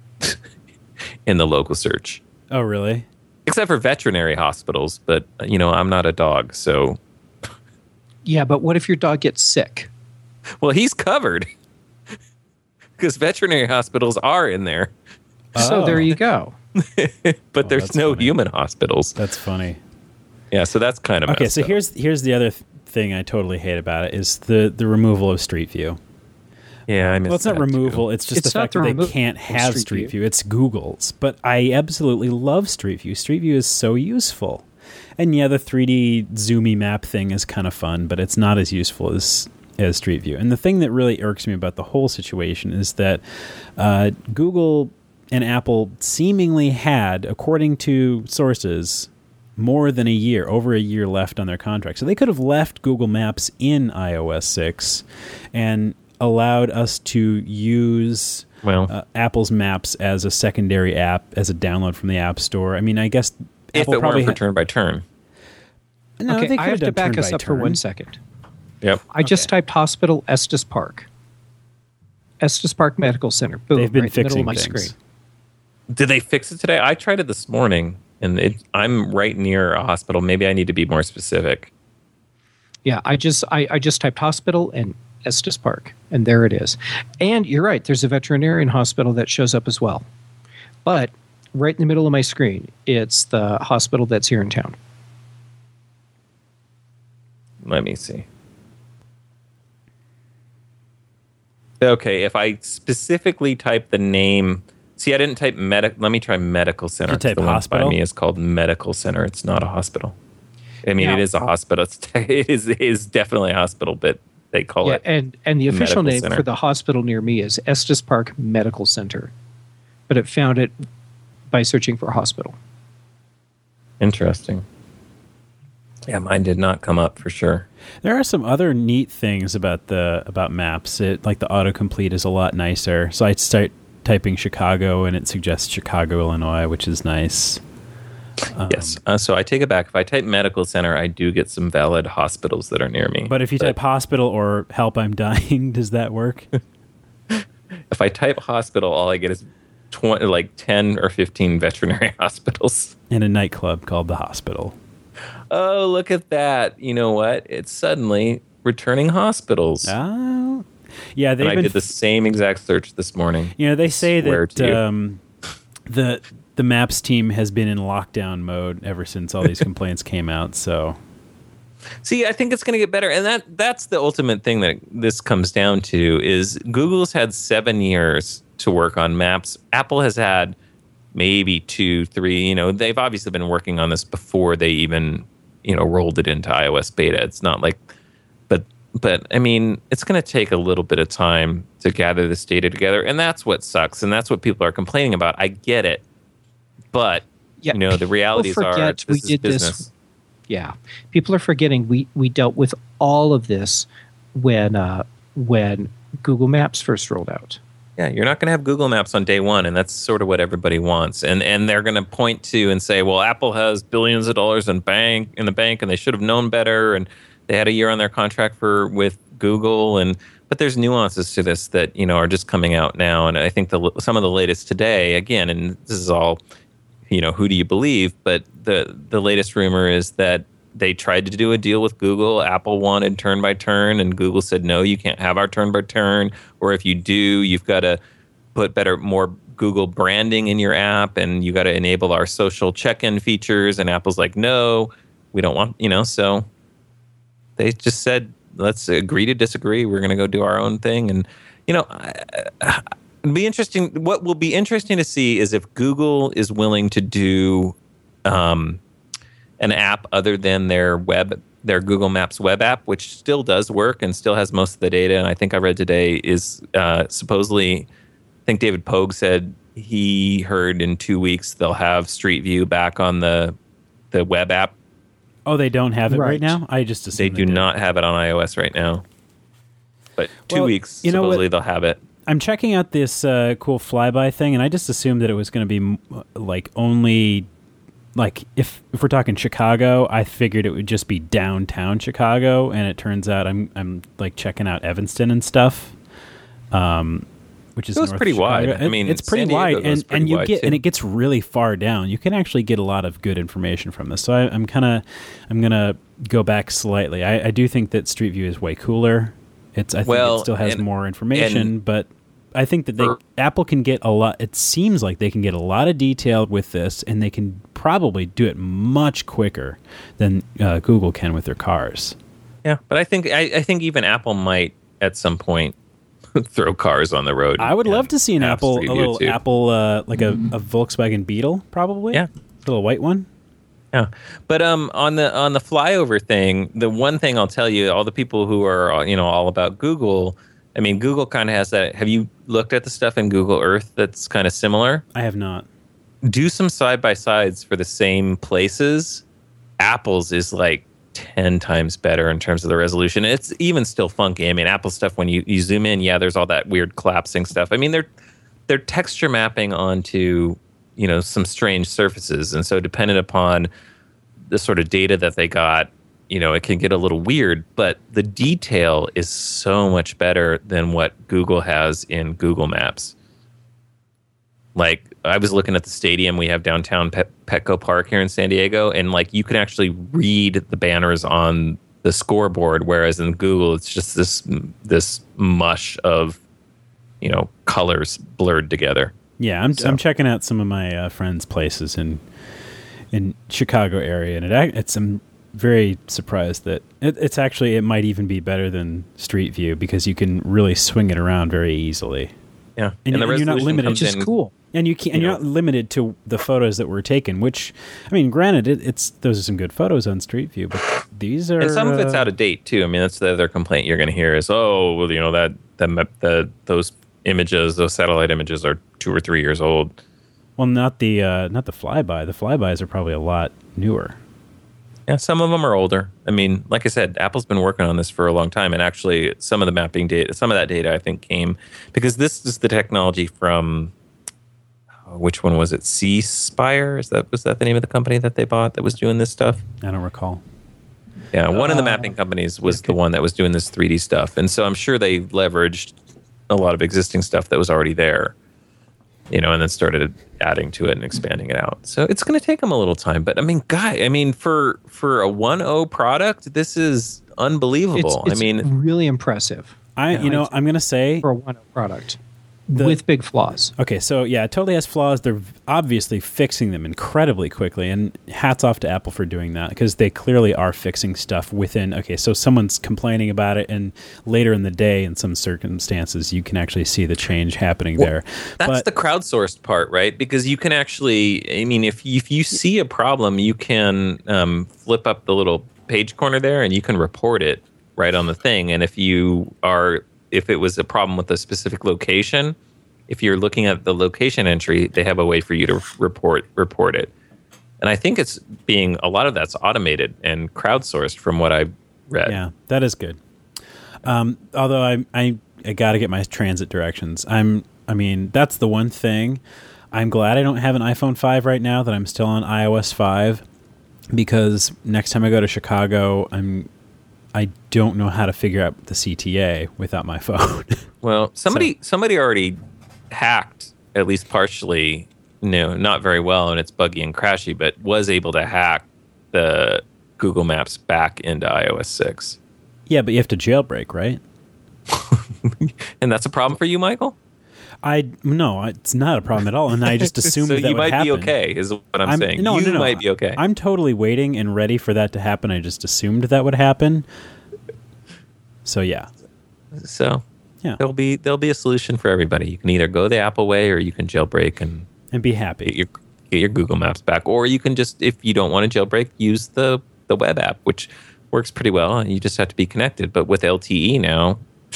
in the local search.
Oh, really?
Except for veterinary hospitals, but I'm not a dog, so.
Yeah, but what if your dog gets sick?
Well, he's covered because veterinary hospitals are in there.
So there you go.
But there's
that's
no
funny.
human hospitals.
That's funny.
Yeah, so that's kind of
Okay,
messed
so
up.
here's the other thing I totally hate about it is the removal of Street View.
Yeah, I miss
Well, it's not
that
removal.
too.
It's just
It's
the
not
fact
the
that they
removal
can't
of
have
Street
Street
View.
View. It's Google's. But I absolutely love Street View. Street View is so useful. And yeah, the 3D zoomy map thing is kind of fun, but it's not as useful as Street View. And the thing that really irks me about the whole situation is that Google and Apple seemingly had, according to sources, more than over a year left on their contract. So they could have left Google Maps in iOS 6 and allowed us to use Apple's Maps as a secondary app, as a download from the App Store. I mean, I guess
if
Apple
it weren't for turn by turn.
No,
okay,
they
I have to back us up
turn.
for 1 second.
Yep.
I just typed hospital Estes Park. Estes Park Medical Center. Boom,
They've been
right in the middle
fixing
of my
things.
screen.
Did they fix it today? I tried it this morning, and I'm right near a hospital. Maybe I need to be more specific.
Yeah, I just typed hospital and Estes Park, and there it is. And you're right, there's a veterinarian hospital that shows up as well. But right in the middle of my screen, it's the hospital that's here in town.
Let me see. Okay, if I specifically type the name... See, I didn't type let me try medical center.
You type
the
hospital?
one by me is called medical center. It's not a hospital. I mean,
Yeah.
it is a hospital. It is definitely a hospital, but they call it
and the official
medical
name
center.
for the hospital near me is Estes Park Medical Center. But it found it by searching for hospital.
Interesting. Yeah, mine did not come up for sure.
There are some other neat things about Maps. Like the autocomplete is a lot nicer. So I start typing Chicago and it suggests Chicago, Illinois, which is nice.
Yes. So I take it back. If I type medical center, I do get some valid hospitals that are near me.
But if you type hospital or help, I'm dying, does that work?
If I type hospital, all I get is 10 or 15 veterinary hospitals.
In a nightclub called The Hospital.
Oh, look at that. You know what? It's suddenly returning hospitals.
Oh. Yeah,
I did the same exact search this morning.
You know, they say that
you.
the Maps team has been in lockdown mode ever since all these complaints came out. So,
see, I think it's going to get better, and that's the ultimate thing that this comes down to is Google's had 7 years to work on Maps. Apple has had maybe 2, 3. You know, they've obviously been working on this before they even rolled it into iOS beta. It's not like, but I mean, it's going to take a little bit of time to gather this data together, and that's what sucks, and that's what people are complaining about. I get it. But, the realities are this is business.
Yeah. People are forgetting we dealt with all of this when Google Maps first rolled out.
Yeah, you're not going to have Google Maps on day one, and that's sort of what everybody wants. And they're going to point to and say, well, Apple has billions of dollars in the bank, and they should have known better, and they had a year on their contract with Google. But there's nuances to this that, are just coming out now. And I think some of the latest today, again, and this is all... who do you believe? But the latest rumor is that they tried to do a deal with Google. Apple wanted turn by turn, and Google said, no, you can't have our turn by turn. Or if you do, you've got to put more Google branding in your app, and you got to enable our social check-in features. And Apple's like, no, we don't want, so they just said, let's agree to disagree. We're going to go do our own thing. And, be interesting. What will be interesting to see is if Google is willing to do an app other than their Google Maps web app, which still does work and still has most of the data. And I think I read today is supposedly, I think David Pogue said he heard in 2 weeks they'll have Street View back on the web app.
Oh, they don't have it right now? I just assumed
they do not have it on iOS right now. But 2 weeks, supposedly they'll have it.
I'm checking out this cool flyby thing, and I just assumed that it was going to be only if we're talking Chicago, I figured it would just be downtown Chicago, and it turns out I'm checking out Evanston and stuff, which is
North pretty
Chicago.
wide. I mean,
it's pretty wide, and you get
too.
and it gets really far down. You can actually get a lot of good information from this. So I'm gonna go back slightly. I do think that Street View is way cooler. I think it still has more information, but I think that Apple can get a lot. It seems like they can get a lot of detail with this, and they can probably do it much quicker than Google can with their cars.
Yeah, but I think even Apple might at some point throw cars on the road.
I would love to see an Apple, a little Apple, like a Volkswagen Beetle, probably.
Yeah,
a little white one.
Yeah, but on the flyover thing, the one thing I'll tell you, all the people who are all about Google, I mean, Google kind of has that. Have you looked at the stuff in Google Earth that's kind of similar?
I have not.
Do some side by sides for the same places. Apple's is like 10 times better in terms of the resolution. It's even still funky. I mean, Apple stuff, when you zoom in, there's all that weird collapsing stuff. I mean, they're texture mapping onto, some strange surfaces. And so dependent upon the sort of data that they got, it can get a little weird, but the detail is so much better than what Google has in Google Maps. Like, I was looking at the stadium we have downtown Petco Park here in San Diego, and like you can actually read the banners on the scoreboard, whereas in Google it's just this mush of colors blurred together.
Yeah, I'm checking out some of my friends' places in Chicago area, and I'm very surprised that it might even be better than Street View because you can really swing it around very easily.
Yeah,
and you're not limited,
which is cool.
And you're not limited to the photos that were taken. Which, I mean, granted, those are some good photos on Street View, but these are
and some of it's out of date too. I mean, that's the other complaint you're going to hear is, those images, those satellite images are 2 or 3 years old.
Well, not the flyby. The flybys are probably a lot newer.
Yeah, some of them are older. I mean, like I said, Apple's been working on this for a long time, and actually, some of the mapping data, some of that data, I think, came because this is the technology from which one was it? C-Spire? Was that the name of the company that they bought that was doing this stuff?
I don't recall.
Yeah, one of the mapping companies was the one that was doing this 3D stuff, and so I'm sure they leveraged a lot of existing stuff that was already there. And then started adding to it and expanding it out. So it's going to take them a little time. But I mean, for a 1.0 product, this is unbelievable.
It's really impressive.
I'm going to say
for a 1.0 product with big flaws.
Okay, so yeah, it totally has flaws. They're obviously fixing them incredibly quickly, and hats off to Apple for doing that because they clearly are fixing stuff within. Okay, so someone's complaining about it, and later in the day, in some circumstances, you can actually see the change happening there.
That's the crowdsourced part, right? Because you can actually, I mean, if you see a problem, you can flip up the little page corner there, and you can report it right on the thing. And if it was a problem with a specific location, if you're looking at the location entry, they have a way for you to report it. And I think a lot of that's automated and crowdsourced from what I read.
Yeah, that is good. Although I got to get my transit directions. That's the one thing. I'm glad I don't have an iPhone 5 right now, that I'm still on iOS 5, because next time I go to Chicago, I don't know how to figure out the CTA without my phone.
Well, somebody already hacked, at least partially, not very well, and it's buggy and crashy, but was able to hack the Google Maps back into iOS 6.
Yeah, but you have to jailbreak, right?
And that's a problem for you, Michael?
No, it's not a problem at all, and I just assumed so that would happen.
So you might be okay, is what I'm saying.
No,
you might be okay.
I'm totally waiting and ready for that to happen. I just assumed that would happen. So yeah.
So yeah, there'll be a solution for everybody. You can either go the Apple way, or you can jailbreak and
be happy.
Get your Google Maps back, or you can just, if you don't want to jailbreak, use the web app, which works pretty well, and you just have to be connected. But with LTE now,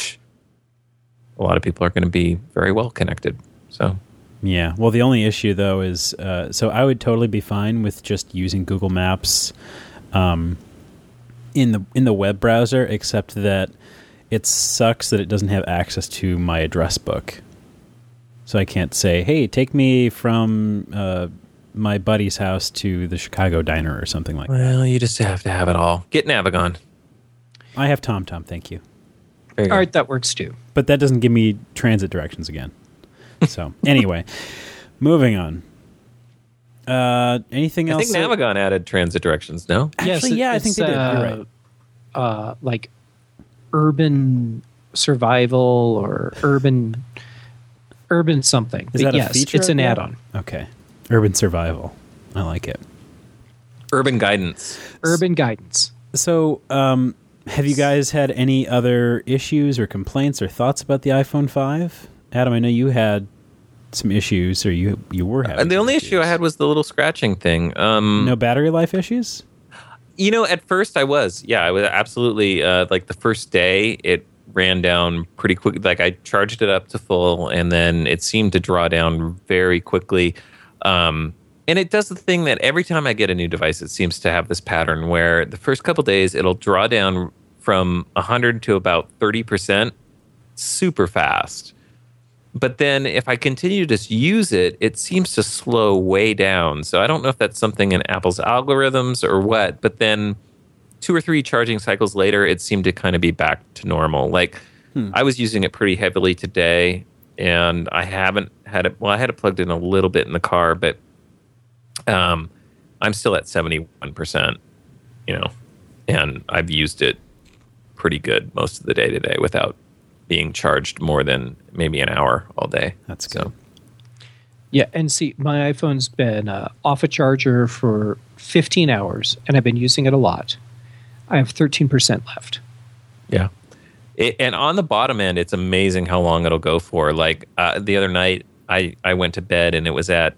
a lot of people are going to be very well connected. So,
yeah. Well, the only issue though is, so I would totally be fine with just using Google Maps in the web browser, except that it sucks that it doesn't have access to my address book. So I can't say, "Hey, take me from my buddy's house to the Chicago diner" or something like that.
Well, you just have to have it all. Get Navigon.
I have TomTom, thank you.
All right, that works too.
But that doesn't give me transit directions again. So anyway, moving on. Anything else?
I think Navigon added transit directions, no?
Actually, yeah, I think they did. You're right.
Like urban survival or urban something.
Is that a feature?
It's an add-on.
Okay. Urban survival. I like it.
Urban guidance.
Urban guidance.
So, have you guys had any other issues or complaints or thoughts about the iPhone 5? Adam, I know you had some issues, or you were having.
The only issue I had was the little scratching thing.
No battery life issues?
At first I was. Yeah, I was absolutely. Like the first day, it ran down pretty quick. Like I charged it up to full, and then it seemed to draw down very quickly. And it does the thing that every time I get a new device, it seems to have this pattern where the first couple days it'll draw down from 100 to about 30% super fast. But then if I continue to just use it, it seems to slow way down. So I don't know if that's something in Apple's algorithms or what, but then 2 or 3 charging cycles later, it seemed to kind of be back to normal. Like I was using it pretty heavily today, and I haven't had it. Well, I had it plugged in a little bit in the car, but I'm still at 71%, and I've used it pretty good most of the day today without being charged more than maybe an hour all day.
That's good.
So,
yeah, and see, my iPhone's been off a charger for 15 hours, and I've been using it a lot. I have 13% left.
yeah. And on the bottom end, it's amazing how long it'll go for. Like the other night, I went to bed and it was at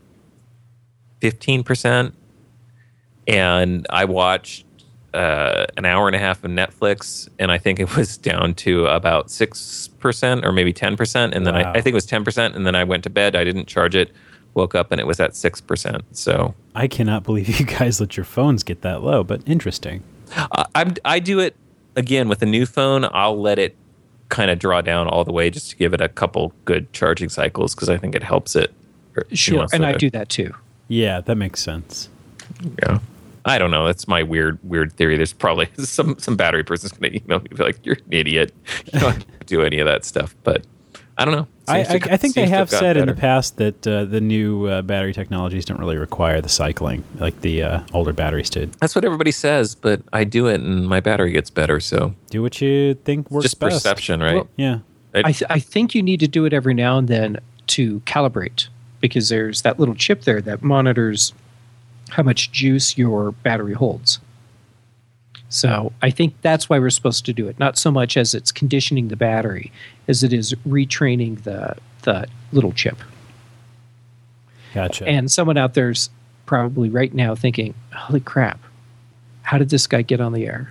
15%, and I watched an hour and a half of Netflix, and I think it was down to about 6% or maybe 10%, and then
Wow.
I think it was 10%, and then I went to bed. I didn't charge it, woke up, and it was at 6%. So
I cannot believe you guys let your phones get that low, but interesting.
I do it again with a new phone. I'll let it kind of draw down all the way just to give it a couple good charging cycles because I think it helps it.
Sure, and I do that too.
Yeah, that makes sense.
Yeah. I don't know. That's my weird theory. There's probably some battery person's going to email me and be like, "You're an idiot. You don't do any of that stuff." But I don't know.
I think they have said in the
better.
past that the new battery technologies don't really require the cycling like the older batteries did.
That's what everybody says, but I do it and my battery gets better. So
Do what you think works
just
best.
perception, right?
Well,
Yeah.
I think you need to do it every now and then to calibrate, because there's that little chip there that monitors how much juice your battery holds. So I think that's why we're supposed to do it. Not so much as it's conditioning the battery as it is retraining the little chip.
Gotcha.
And someone out there's probably right now thinking, holy crap, how did this guy get on the air?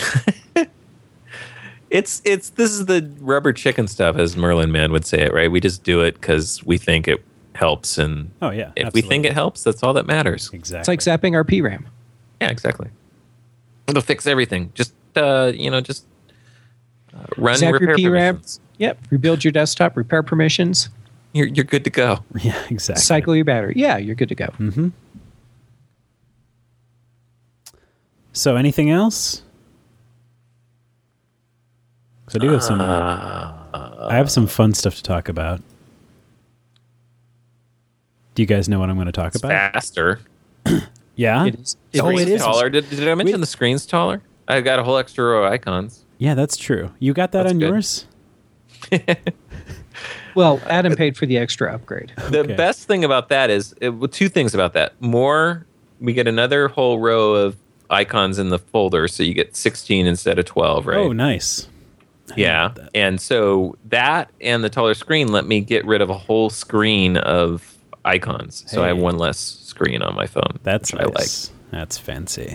This is the rubber chicken stuff, as Merlin Mann would say it, right? We just do it because we think it helps, and
oh, yeah.
if we think it helps, that's all that matters.
Exactly.
It's like zapping our PRAM.
Yeah, exactly. It'll fix everything. Just run
Zap your
repair
PRAM.
permissions.
Yep. Rebuild your desktop, repair permissions,
You're good to go.
Yeah, exactly.
cycle your battery. Yeah, you're good to go.
Mm-hmm. So anything else? 'Cause I do have some. I have some fun stuff to talk about. Do you guys know what I'm going to talk
It's
about?
faster.
Yeah.
It is.
Oh, it
Screen's
is.
taller. Did I mention the screen's taller? I got a whole extra row of icons.
Yeah, that's true. You got that
That's
on
good.
yours?
Well, Adam paid for the extra upgrade.
The
Okay.
best thing about that is two things about that. We get another whole row of icons in the folder, so you get 16 instead of 12, right?
Oh, nice.
Yeah. And so that and the taller screen let me get rid of a whole screen of icons. So I have
Hey.
one less screen on my phone.
That's
which
nice. That's fancy.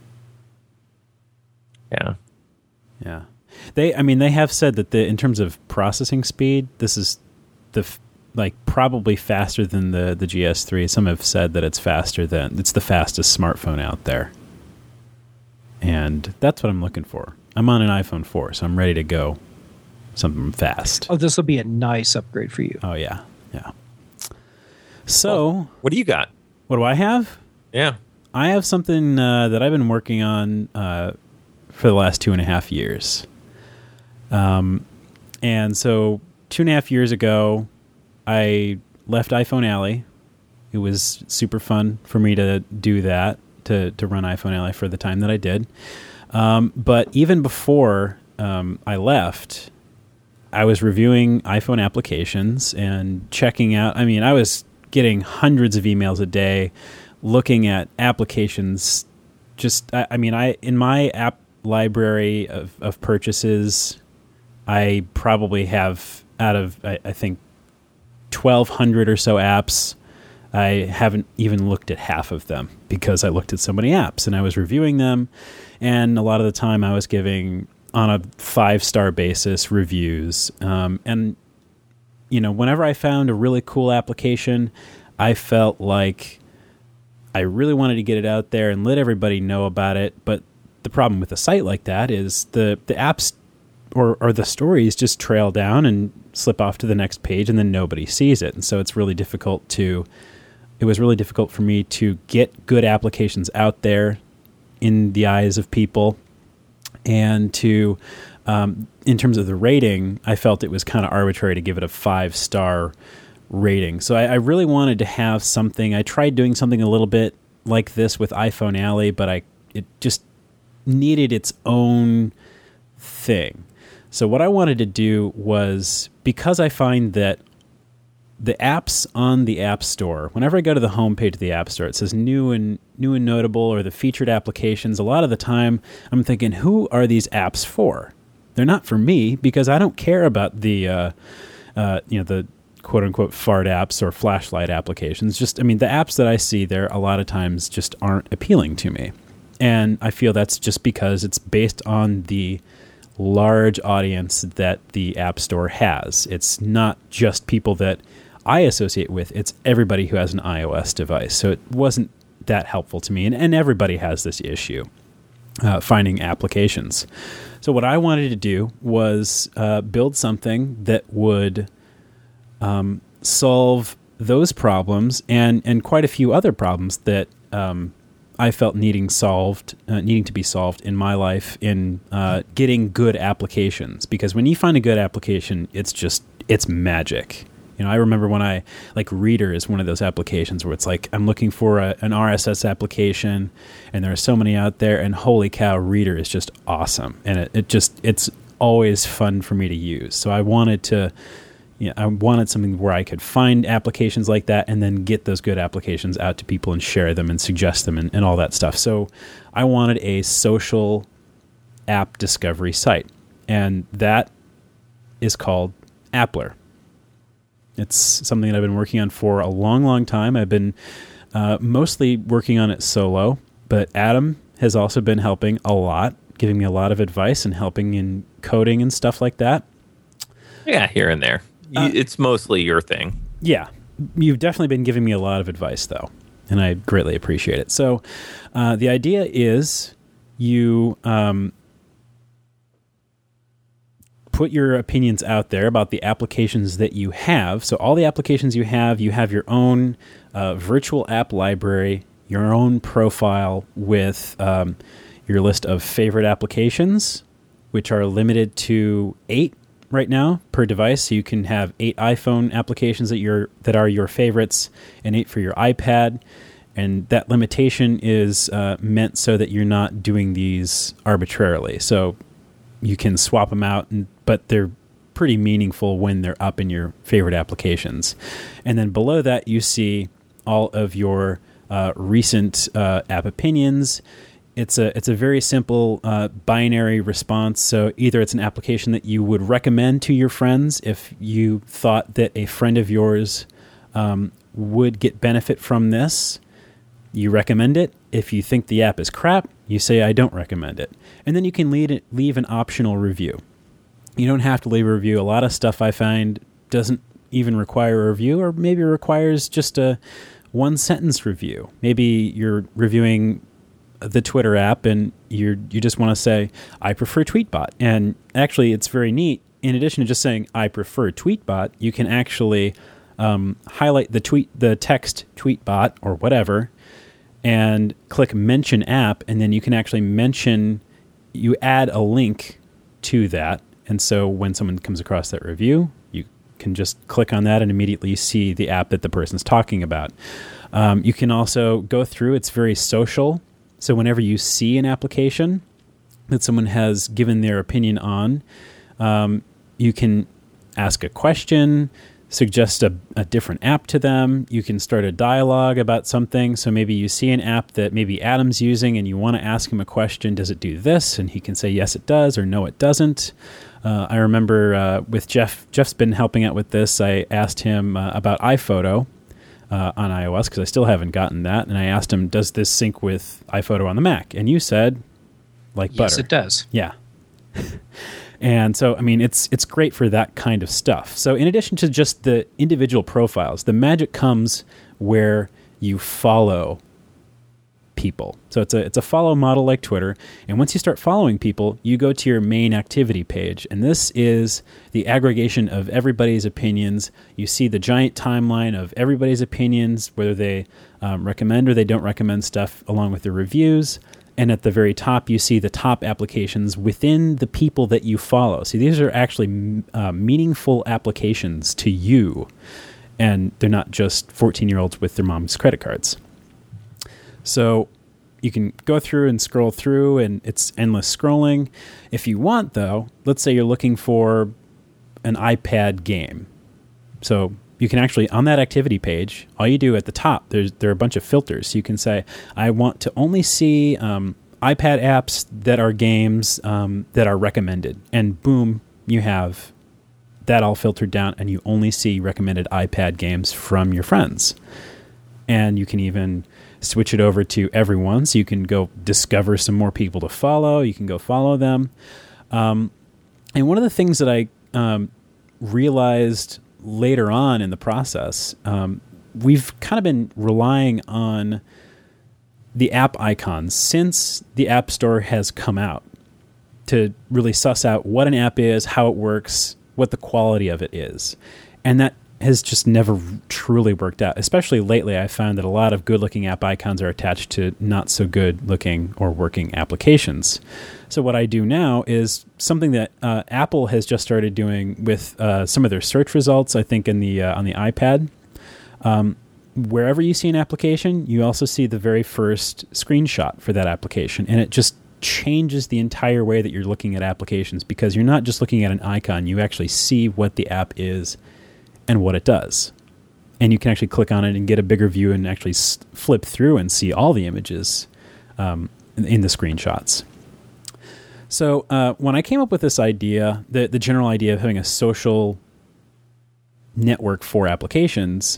I like.
Yeah. They have said that in terms of processing speed, this is probably faster than the GS3. Some have said that it's the fastest smartphone out there. And that's what I'm looking for. I'm on an iPhone 4, so I'm ready to go. Something fast.
Oh, this will be a nice upgrade for you.
Oh yeah. Yeah. So,
What do you got?
what do I have?
Yeah.
I have something that I've been working on for the last 2.5 years. And so 2.5 years ago, I left iPhone Alley. It was super fun for me to do that, to run iPhone Alley for the time that I did. But even before I left, I was reviewing iPhone applications and checking out. I mean, I was getting hundreds of emails a day, looking at applications. In my app library of purchases, I probably have out of, I think, 1,200 or so apps. I haven't even looked at half of them because I looked at so many apps and I was reviewing them. And a lot of the time I was giving, on a 5-star basis, reviews. And, whenever I found a really cool application, I felt like I really wanted to get it out there and let everybody know about it. But the problem with a site like that is the apps or the stories just trail down and slip off to the next page, and then nobody sees it. And so it was really difficult for me to get good applications out there in the eyes of people. And to, in terms of the rating, I felt it was kind of arbitrary to give it a 5-star rating. So I really wanted to have something. I tried doing something a little bit like this with iPhone Alley, but it just needed its own thing. So what I wanted to do was, because I find that the apps on the App Store, whenever I go to the homepage of the App Store, it says new and notable or the featured applications. A lot of the time, I'm thinking, who are these apps for? They're not for me, because I don't care about the the quote unquote fart apps or flashlight applications. The apps that I see there a lot of times just aren't appealing to me, and I feel that's just because it's based on the large audience that the App Store has. It's not just people that I associate with, it's everybody who has an iOS device. So it wasn't that helpful to me. And everybody has this issue, finding applications. So what I wanted to do was build something that would solve those problems and quite a few other problems that I felt needing to be solved in my life in getting good applications. Because when you find a good application, it's magic. I remember when Reader is one of those applications where it's like, I'm looking for an RSS application, and there are so many out there, and holy cow, Reader is just awesome. And it's always fun for me to use. So I wanted something where I could find applications like that and then get those good applications out to people and share them and suggest them and all that stuff. So I wanted a social app discovery site, and that is called Appler. It's something that I've been working on for a long, long time. I've been mostly working on it solo, but Adam has also been helping a lot, giving me a lot of advice and helping in coding and stuff like that.
Yeah, here and there. It's mostly your thing.
Yeah. You've definitely been giving me a lot of advice, though, and I greatly appreciate it. So the idea is you put your opinions out there about the applications that you have. So all the applications you have your own virtual app library, your own profile with your list of favorite applications, which are limited to 8 right now per device. So you can have 8 iPhone applications that are your favorites and 8 for your iPad. And that limitation is meant so that you're not doing these arbitrarily. So you can swap them out, but they're pretty meaningful when they're up in your favorite applications. And then below that, you see all of your recent app opinions. It's a very simple binary response. So either it's an application that you would recommend to your friends if you thought that a friend of yours would get benefit from this. You recommend it. If you think the app is crap, you say, I don't recommend it. And then you can leave an optional review. You don't have to leave a review. A lot of stuff I find doesn't even require a review, or maybe requires just a 1-sentence review. Maybe you're reviewing the Twitter app and you just want to say, I prefer Tweetbot. And actually, it's very neat. In addition to just saying, I prefer Tweetbot, you can actually highlight the text Tweetbot or whatever, and click mention app, and then you can actually you add a link to that. And so when someone comes across that review, you can just click on that and immediately see the app that the person's talking about. You can also go through, it's very social. So whenever you see an application that someone has given their opinion on, you can ask a question, suggest a different app to them. You can start a dialogue about something. So maybe you see an app that maybe Adam's using and you want to ask him a question, does it do this? And he can say, yes, it does, or no, it doesn't. I remember with Jeff's been helping out with this. I asked him about iPhoto on iOS because I still haven't gotten that. And I asked him, does this sync with iPhoto on the Mac? And you said, like butter.
Yes, it does.
Yeah. And so, I mean, it's great for that kind of stuff. So in addition to just the individual profiles, the magic comes where you follow people. So it's a follow model like Twitter. And once you start following people, you go to your main activity page. And this is the aggregation of everybody's opinions. You see the giant timeline of everybody's opinions, whether they recommend or they don't recommend stuff, along with the reviews. And at the very top, you see the top applications within the people that you follow. So these are actually meaningful applications to you. And they're not just 14-year-olds with their mom's credit cards. So you can go through and scroll through, and it's endless scrolling. If you want, though, let's say you're looking for an iPad game. So you can actually, on that activity page, all you do at the top, there are a bunch of filters. So you can say, I want to only see iPad apps that are games that are recommended. And boom, you have that all filtered down, and you only see recommended iPad games from your friends. And you can even switch it over to everyone, so you can go discover some more people to follow. You can go follow them. And one of the things that I realized later on in the process, we've kind of been relying on the app icons since the App Store has come out to really suss out what an app is, how it works, what the quality of it is. And that has just never truly worked out. Especially lately, I found that a lot of good-looking app icons are attached to not-so-good-looking or working applications. So what I do now is something that Apple has just started doing with some of their search results, I think on the iPad. Wherever you see an application, you also see the very first screenshot for that application. And it just changes the entire way that you're looking at applications, because you're not just looking at an icon, you actually see what the app is and what it does. And you can actually click on it and get a bigger view and actually flip through and see all the images in the screenshots. So when I came up with this idea, the general idea of having a social network for applications,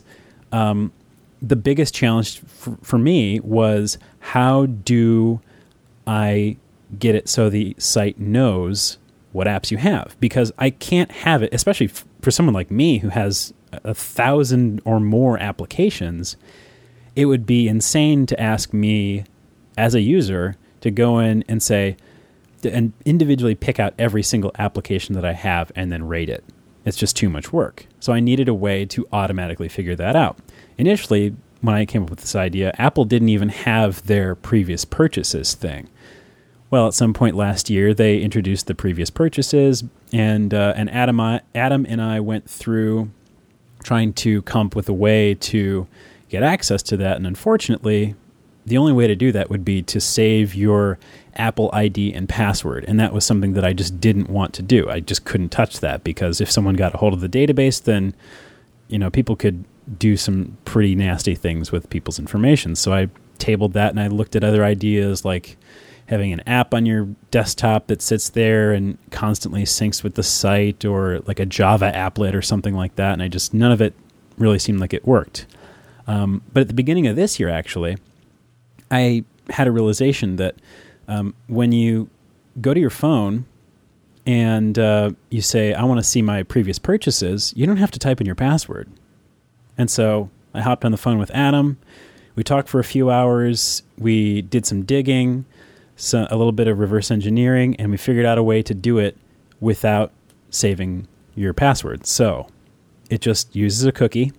the biggest challenge for me was, how do I get it so the site knows what apps you have? Because I can't have it, especially for someone like me who has 1,000 or more applications. It would be insane to ask me as a user to go in and say, and individually pick out every single application that I have and then rate it. It's just too much work. So I needed a way to automatically figure that out. Initially, when I came up with this idea, Apple didn't even have their previous purchases thing. Well, at some point last year, they introduced the previous purchases, and Adam and I went through trying to come up with a way to get access to that. And unfortunately, the only way to do that would be to save your Apple ID and password. And that was something that I just didn't want to do. I just couldn't touch that, because if someone got a hold of the database, then people could do some pretty nasty things with people's information. So I tabled that, and I looked at other ideas like having an app on your desktop that sits there and constantly syncs with the site, or like a Java applet or something like that. And none of it really seemed like it worked. But at the beginning of this year, actually, I had a realization that when you go to your phone and you say, I want to see my previous purchases, you don't have to type in your password. And so I hopped on the phone with Adam. We talked for a few hours. We did some digging, a little bit of reverse engineering, and we figured out a way to do it without saving your password. So it just uses a cookie,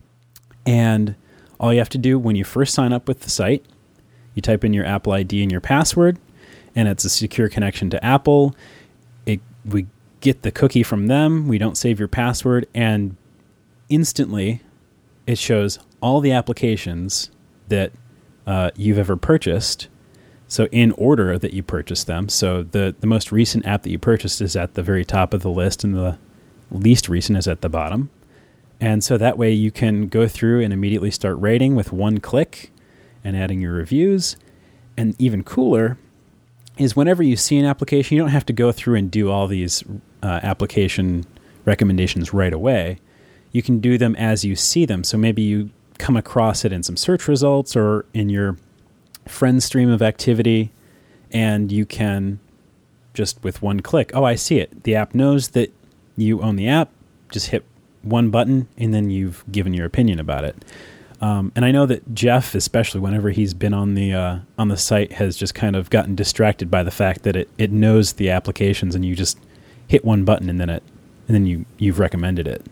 and all you have to do when you first sign up with the site, you type in your Apple ID and your password, and it's a secure connection to Apple. We get the cookie from them. We don't save your password, and instantly it shows all the applications that you've ever purchased. So in order that you purchased them. So the most recent app that you purchased is at the very top of the list, and the least recent is at the bottom. And so that way you can go through and immediately start rating with one click and adding your reviews. And even cooler is, whenever you see an application, you don't have to go through and do all these application recommendations right away. You can do them as you see them. So maybe you come across it in some search results or in your friend stream of activity, and you can just with one click, oh, I see it. The app knows that you own the app. Just hit one button, and then you've given your opinion about it. And I know that Jeff, especially whenever he's been on the site, has just kind of gotten distracted by the fact that it knows the applications, and you just hit one button and then you've recommended it.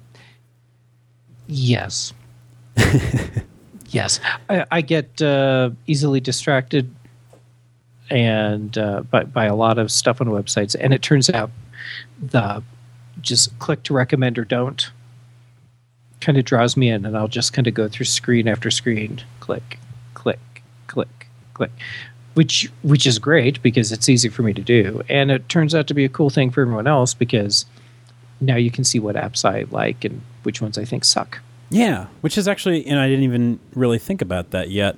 Yes. Yes. I get easily distracted and by a lot of stuff on websites, and it turns out the just click to recommend or don't kind of draws me in, and I'll just kind of go through screen after screen, click, click, click, click, which is great because it's easy for me to do, and it turns out to be a cool thing for everyone else because now you can see what apps I like and which ones I think suck.
Yeah, which is actually, and I didn't even really think about that yet.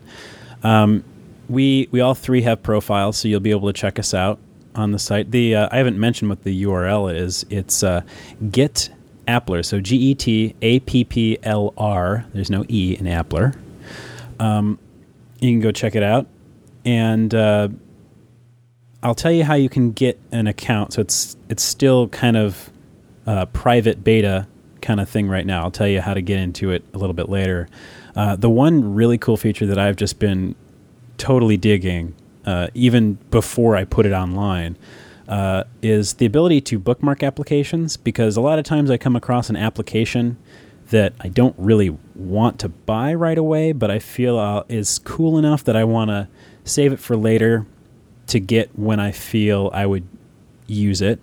We all three have profiles, so you'll be able to check us out on the site. I haven't mentioned what the URL is. It's Get Appler, so GETAPPLR. There's no E in Appler. You can go check it out, and I'll tell you how you can get an account. So it's still kind of private beta kind of thing right now. I'll tell you how to get into it a little bit later. The one really cool feature that I've just been totally digging, even before I put it online, is the ability to bookmark applications, because a lot of times I come across an application that I don't really want to buy right away, but I feel is cool enough that I want to save it for later to get when I feel I would use it.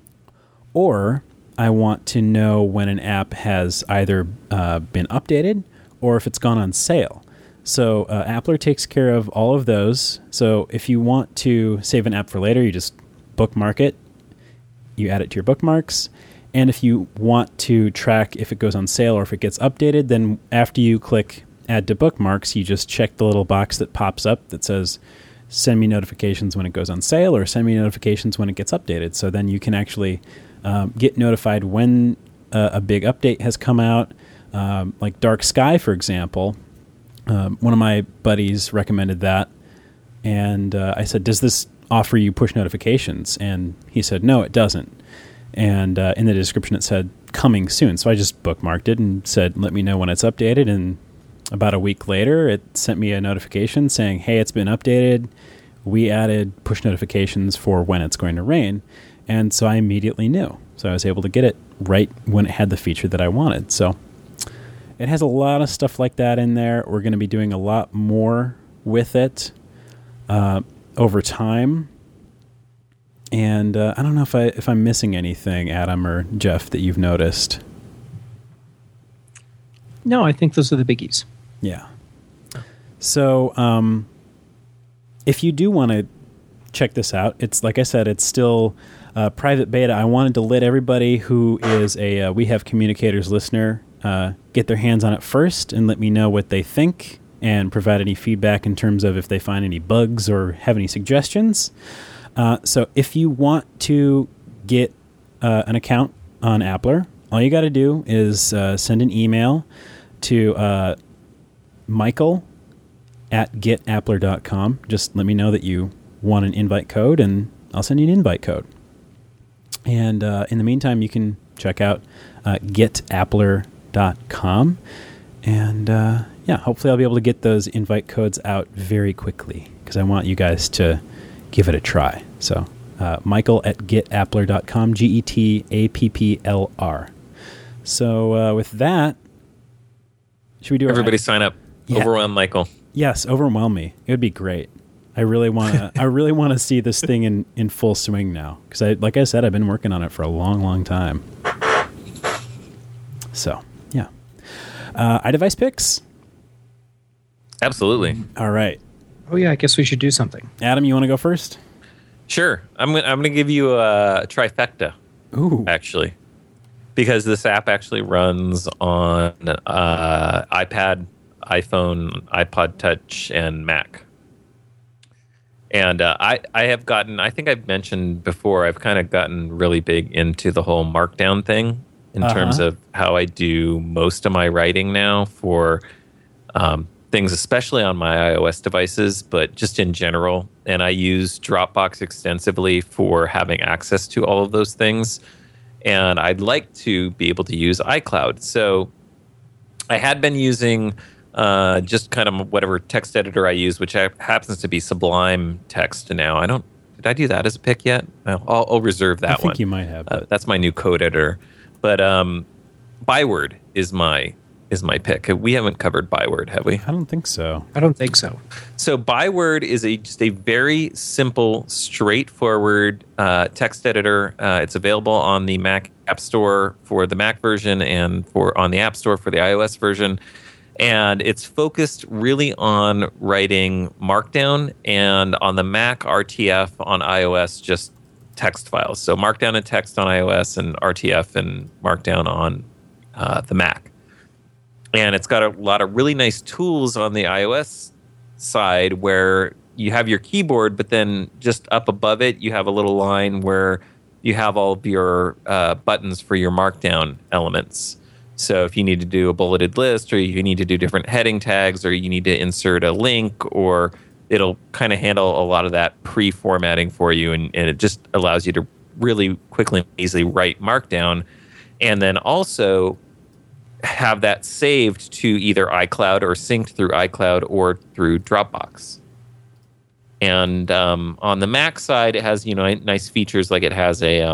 Or I want to know when an app has either been updated or if it's gone on sale. So Appler takes care of all of those. So if you want to save an app for later, you just bookmark it. You add it to your bookmarks. And if you want to track if it goes on sale or if it gets updated, then after you click Add to Bookmarks, you just check the little box that pops up that says, send me notifications when it goes on sale or send me notifications when it gets updated. So then you can actually get notified when a big update has come out. Like Dark Sky, for example. One of my buddies recommended that, and I said, does this offer you push notifications? And he said, no, it doesn't. And in the description it said, coming soon. So I just bookmarked it and said, let me know when it's updated. And about a week later, it sent me a notification saying, hey, it's been updated. We added push notifications for when it's going to rain. And so I immediately knew. So I was able to get it right when it had the feature that I wanted. So it has a lot of stuff like that in there. We're going to be doing a lot more with it over time. And I don't know if I'm missing anything, Adam or Jeff, that you've noticed.
No, I think those are the biggies.
Yeah. So if you do want to check this out, it's like I said, it's still private beta. I wanted to let everybody who is a We Have Communicators listener get their hands on it first and let me know what they think and provide any feedback in terms of if they find any bugs or have any suggestions. So if you want to get an account on Appler, all you got to do is send an email to michael@getappler.com. Just let me know that you want an invite code, and I'll send you an invite code. And in the meantime, you can check out getappler.com. And hopefully I'll be able to get those invite codes out very quickly because I want you guys to give it a try. So michael@getappler.com, GETAPPLR. So with that, should we do
everybody sign up? Yeah. Overwhelm Michael.
Yes, overwhelm me. It would be great. I really want to see this thing in full swing now because like I said, I've been working on it for a long, long time. So, yeah. iDevice picks?
Absolutely.
All right.
Oh yeah, I guess we should do something.
Adam, you want to go first?
Sure. I'm gonna give you a trifecta.
Ooh.
Actually, because this app actually runs on iPad, iPhone, iPod Touch, and Mac. And I have gotten, I think I've mentioned before, I've kind of gotten really big into the whole Markdown thing in terms of how I do most of my writing now for things, especially on my iOS devices, but just in general. And I use Dropbox extensively for having access to all of those things. And I'd like to be able to use iCloud. So I had been using just kind of whatever text editor I use, which happens to be Sublime Text now. Did I do that as a pick yet? I'll reserve that one.
I think you might have.
That's my new code editor. But Byword is my pick. We haven't covered Byword, have we?
I don't think so.
I don't think so.
So Byword is just a very simple, straightforward text editor. It's available on the Mac App Store for the Mac version and on the App Store for the iOS version. And it's focused really on writing Markdown, and on the Mac, RTF, on iOS, just text files. So Markdown and text on iOS, and RTF and Markdown on the Mac. And it's got a lot of really nice tools on the iOS side where you have your keyboard, but then just up above it, you have a little line where you have all of your buttons for your Markdown elements. So if you need to do a bulleted list, or you need to do different heading tags, or you need to insert a link, or it'll kind of handle a lot of that pre-formatting for you, and it just allows you to really quickly and easily write Markdown, and then also have that saved to either iCloud or synced through iCloud or through Dropbox. And on the Mac side, it has nice features, like it has a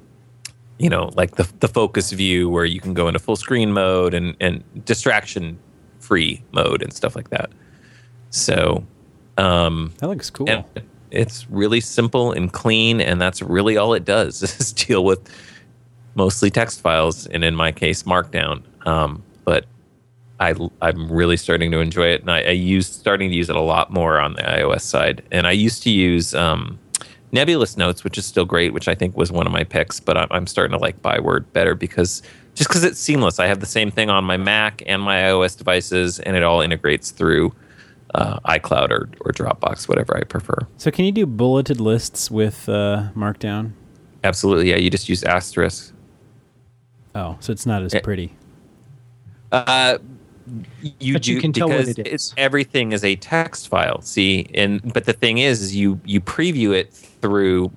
like the focus view where you can go into full screen mode and distraction free mode and stuff like that. So
that looks cool.
And it's really simple and clean, and that's really all it does is deal with mostly text files, and in my case, Markdown. But I'm really starting to enjoy it, and starting to use it a lot more on the iOS side. And I used to use Nebulous Notes, which is still great, which I think was one of my picks, but I'm starting to like Byword better because it's seamless. I have the same thing on my Mac and my iOS devices, and it all integrates through iCloud or Dropbox, whatever I prefer.
So can you do bulleted lists with Markdown?
Absolutely, yeah. You just use asterisk.
Oh, so it's not as pretty.
You
can tell what it is.
Everything is a text file. See, but the thing is you preview it through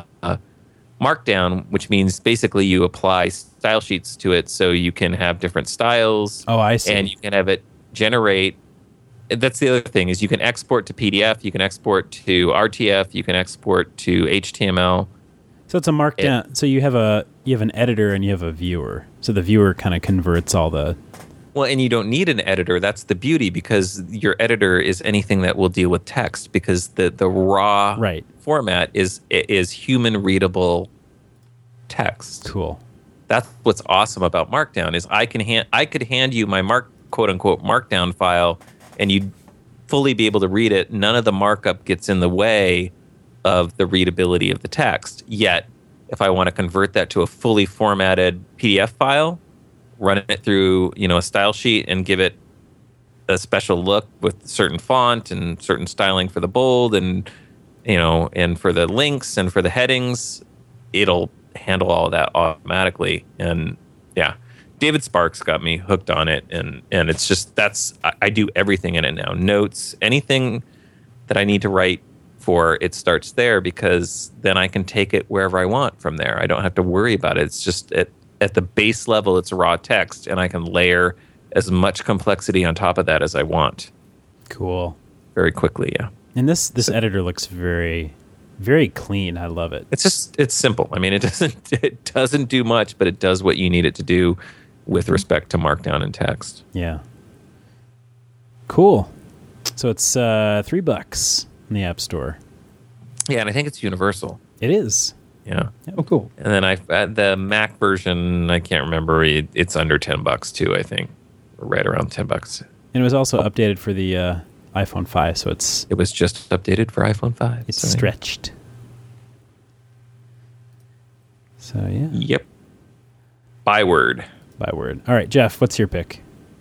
Markdown, which means basically you apply style sheets to it, so you can have different styles.
Oh, I see.
And you can have it generate. That's the other thing, is you can export to PDF, you can export to RTF, you can export to HTML.
So it's a Markdown. So you have an editor and you have a viewer. So the viewer kind of converts all the.
Well, and you don't need an editor. That's the beauty, because your editor is anything that will deal with text, because the raw format is human readable text.
Cool.
That's what's awesome about Markdown, is I could hand you my quote unquote Markdown file, and you'd fully be able to read it. None of the markup gets in the way of the readability of the text. Yet, if I want to convert that to a fully formatted PDF file, run it through a style sheet and give it a special look with certain font and certain styling for the bold and and for the links and for the headings, it'll handle all of that automatically. And yeah, David Sparks got me hooked on it, and it's just I do everything in it now. Notes, anything that I need to write for, it starts there, because then I can take it wherever I want from there. I don't have to worry about it. It's just at the base level, it's raw text, and I can layer as much complexity on top of that as I want.
Cool.
Very quickly, yeah.
And this editor looks very, very clean. I love it.
It's simple. I mean, it doesn't do much, but it does what you need it to do with respect to Markdown and text.
Yeah. Cool. So it's $3 in the App Store.
Yeah, and I think it's universal.
It is.
Yeah.
Oh, cool.
And then the Mac version, I can't remember. It's under $10 too, I think, right around $10.
And it was also updated for the iPhone 5, so it
was just updated for iPhone 5.
It's stretched. So yeah.
Yep. Byword.
All right, Jeff, what's your pick?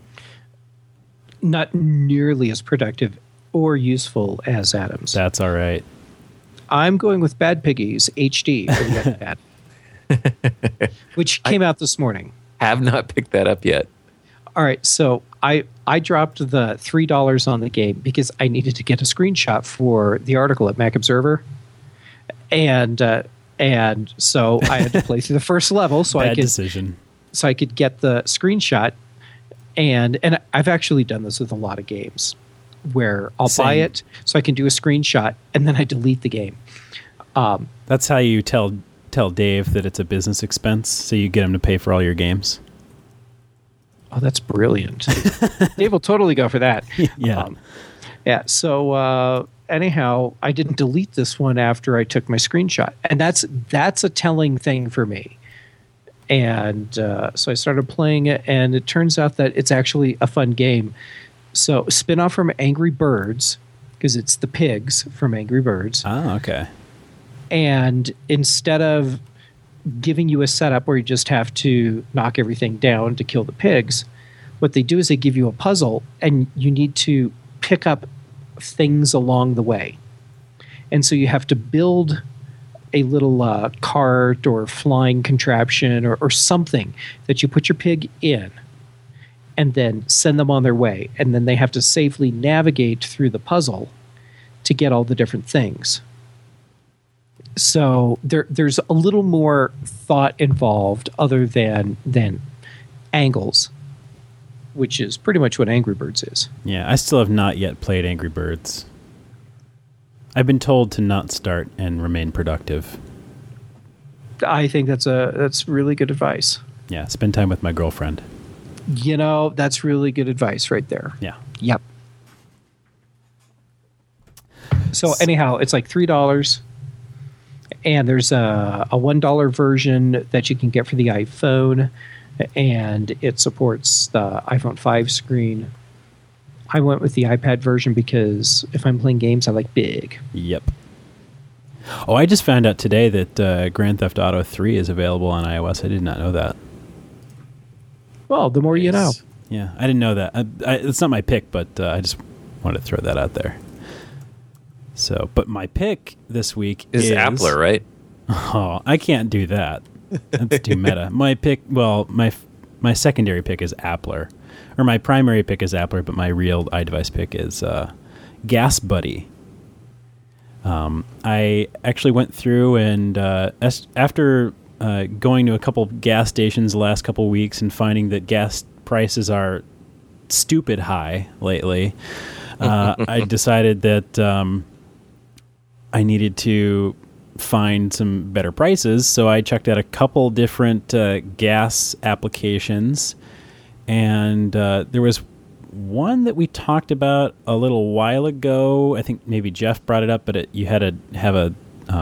Not nearly as productive or useful as Adam's.
That's all right.
I'm going with Bad Piggies HD for the iPad, which came out this morning.
Have not picked that up yet.
All right, so I dropped the $3 on the game because I needed to get a screenshot for the article at Mac Observer, and so I had to play through the first level so I could
decision.
So I could get the screenshot, And I've actually done this with a lot of games where I'll buy it so I can do a screenshot and then I delete the game.
That's how you tell Dave that it's a business expense, so you get him to pay for all your games.
Oh, that's brilliant. Dave will totally go for that.
Yeah.
Yeah. So anyhow, I didn't delete this one after I took my screenshot. And that's a telling thing for me. And so I started playing it, and it turns out that it's actually a fun game. So spin-off from Angry Birds, because it's the pigs from Angry Birds.
Oh, okay.
And instead of giving you a setup where you just have to knock everything down to kill the pigs, what they do is they give you a puzzle, and you need to pick up things along the way. And so you have to build a little cart or flying contraption or something that you put your pig in and then send them on their way. And then they have to safely navigate through the puzzle to get all the different things. So there's a little more thought involved other than angles, which is pretty much what Angry Birds is.
Yeah, I still have not yet played Angry Birds. I've been told to not start and remain productive.
I think that's really good advice.
Yeah, spend time with my girlfriend.
That's really good advice right there.
Yeah.
Yep. So anyhow, it's like $3. And there's a $1 version that you can get for the iPhone, and it supports the iPhone 5 screen. I went with the iPad version because if I'm playing games, I like big.
Yep. Oh, I just found out today that Grand Theft Auto 3 is available on iOS. I did not know that.
Well, the more you know.
Yeah, I didn't know that. It's not my pick, but I just wanted to throw that out there. So, but my pick this week is
Appler, right?
Oh, I can't do that. That's too meta. My pick, well, my secondary pick is Appler, or my primary pick is Appler, but my real iDevice pick is Gas Buddy. I actually went through and after going to a couple gas stations the last couple weeks and finding that gas prices are stupid high lately, I decided that I needed to find some better prices. So I checked out a couple different gas applications, and there was one that we talked about a little while ago. I think maybe Jeff brought it up, but you had to have a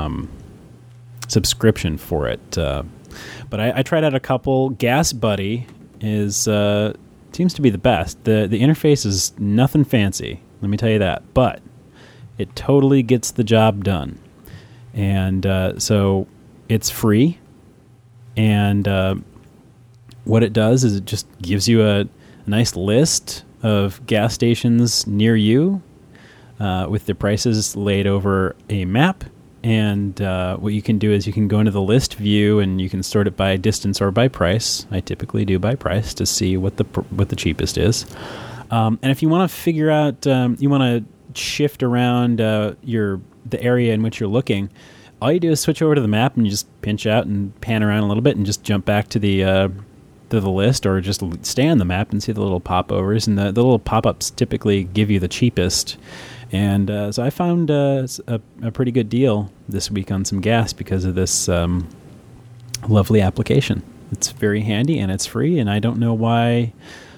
subscription for it. But I tried out a couple. Gas Buddy seems to be the best. The interface is nothing fancy, let me tell you that, but it totally gets the job done. And so it's free. And what it does is it just gives you a nice list of gas stations near you with the prices laid over a map. And what you can do is you can go into the list view and you can sort it by distance or by price. I typically do by price to see what the cheapest is. And if you want to figure out, you want to shift around the area in which you're looking, all you do is switch over to the map and you just pinch out and pan around a little bit and just jump back to the list, or just stay on the map and see the little popovers, and the little pop-ups typically give you the cheapest. And so I found a pretty good deal this week on some gas because of this lovely application. It's very handy and it's free, and I don't know why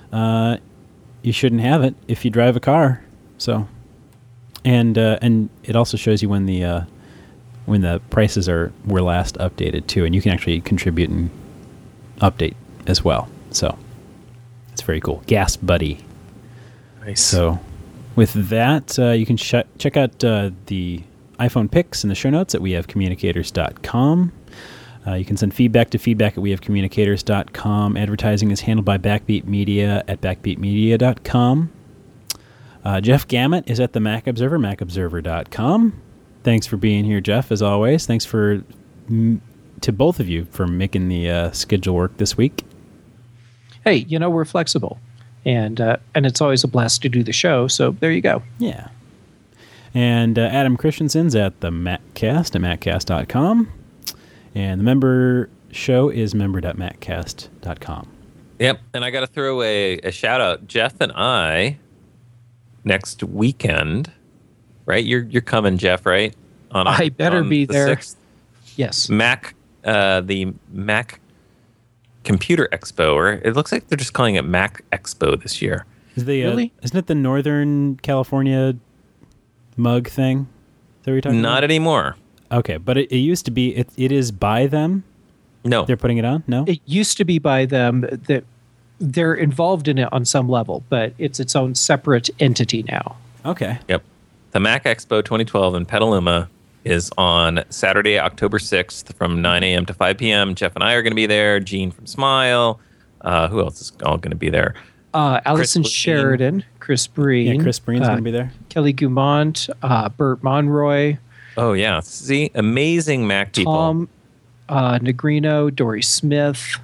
you shouldn't have it if you drive a car. So, and it also shows you when the prices were last updated too, and you can actually contribute and update as well. So it's very cool. Gas Buddy.
Nice.
So with that, you can check out the iPhone picks in the show notes at wehavecommunicators.com. You can send feedback to feedback@wehavecommunicators.com. Advertising is handled by Backbeat Media at backbeatmedia.com. Jeff Gamet is at the Mac Observer, macobserver.com. Thanks for being here, Jeff, as always. Thanks to both of you for making the schedule work this week.
Hey, we're flexible, and it's always a blast to do the show, so there you go.
Yeah. And Adam Christensen's at the Maccast at maccast.com. And the member show is member.maccast.com.
Yep, and I got to throw a shout out. Jeff and I next weekend, right? You're coming, Jeff, right?
I better be
the
there.
6th.
Yes.
The Mac Computer Expo, or it looks like they're just calling it Mac Expo this year.
Really?
Isn't it the Northern California mug thing that we're talking about?
Not anymore.
Okay, but it used to be. It is by them.
No,
They're putting it on. No,
It used to be by them. That they're involved in it on some level, but it's its own separate entity now.
okay.
Yep. The Mac Expo 2012 in Petaluma is on Saturday, October 6th from 9 a.m. to 5 p.m. Jeff and I are going to be there. Gene from Smile. Who else is all going to be there?
Allison
Chris
Sheridan, Chris Breen.
Yeah, Chris Breen's going to be there.
Kelly Gumont, Bert Monroy,
Oh, yeah. See, amazing Mac people.
Tom Negrino, Dory Smith.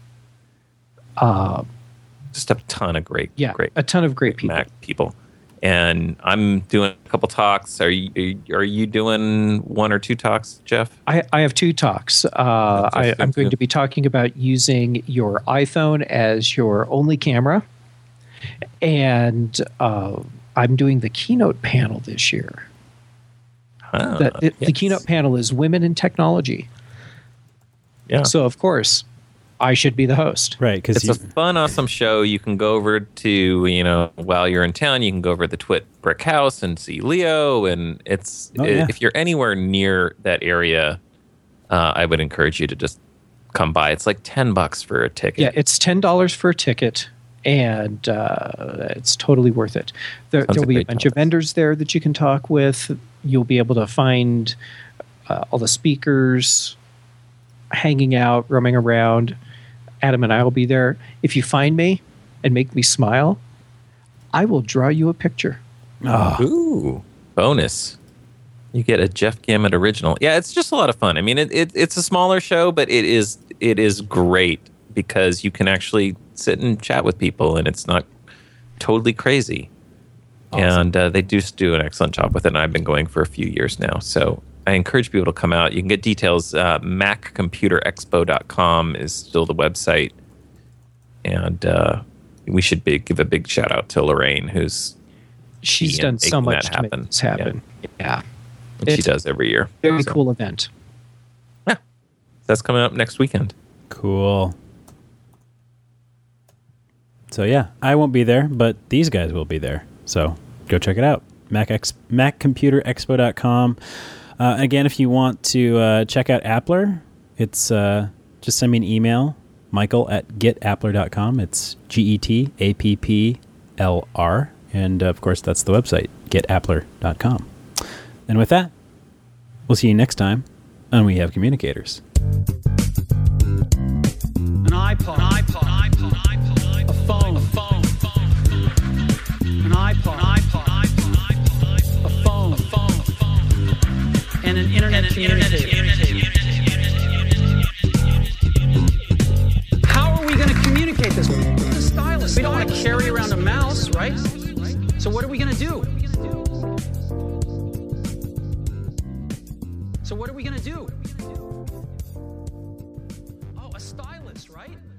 Just a ton of great
A ton of great people.
Mac people. And I'm doing a couple talks. Are you doing one or two talks, Jeff?
I have two talks. I'm going to be talking about using your iPhone as your only camera. And I'm doing the keynote panel this year. The keynote panel is Women in Technology.
Yeah.
So, of course, I should be the host.
Right, because
It's a fun, awesome show. You can go over to, while you're in town, you can go over to the Twit Brick House and see Leo. And if you're anywhere near that area, I would encourage you to just come by. It's like $10 for a ticket.
Yeah, it's $10 for a ticket, and it's totally worth it. There'll be a bunch of vendors there that you can talk with. You'll be able to find all the speakers hanging out, roaming around. Adam and I will be there. If you find me and make me smile, I will draw you a picture.
Ooh, bonus. You get a Jeff Gamet original. Yeah, it's just a lot of fun. I mean, it's a smaller show, but it is great because you can actually sit and chat with people, and it's not totally crazy. Awesome. And they do an excellent job with it, and I've been going for a few years now. So I encourage people to come out. You can get details. MacComputerExpo.com is still the website. And we should give a big shout out to Lorraine,
she's done so much to make this happen. Yeah.
And she does every year.
Very cool event.
Yeah. That's coming up next weekend.
Cool. So, yeah, I won't be there, but these guys will be there. So go check it out. MacComputerExpo.com. Again, if you want to check out Appler, it's just send me an email, michael@getappler.com. It's GETAPPLR. And, of course, that's the website, getappler.com. And with that, we'll see you next time on We Have Communicators.
An iPod, a phone, an iPod, a phone, and an internet communicator. How are we going to communicate this? The stylus. We don't want to carry around a mouse, right? So what are we going to do? Oh, a stylus, right?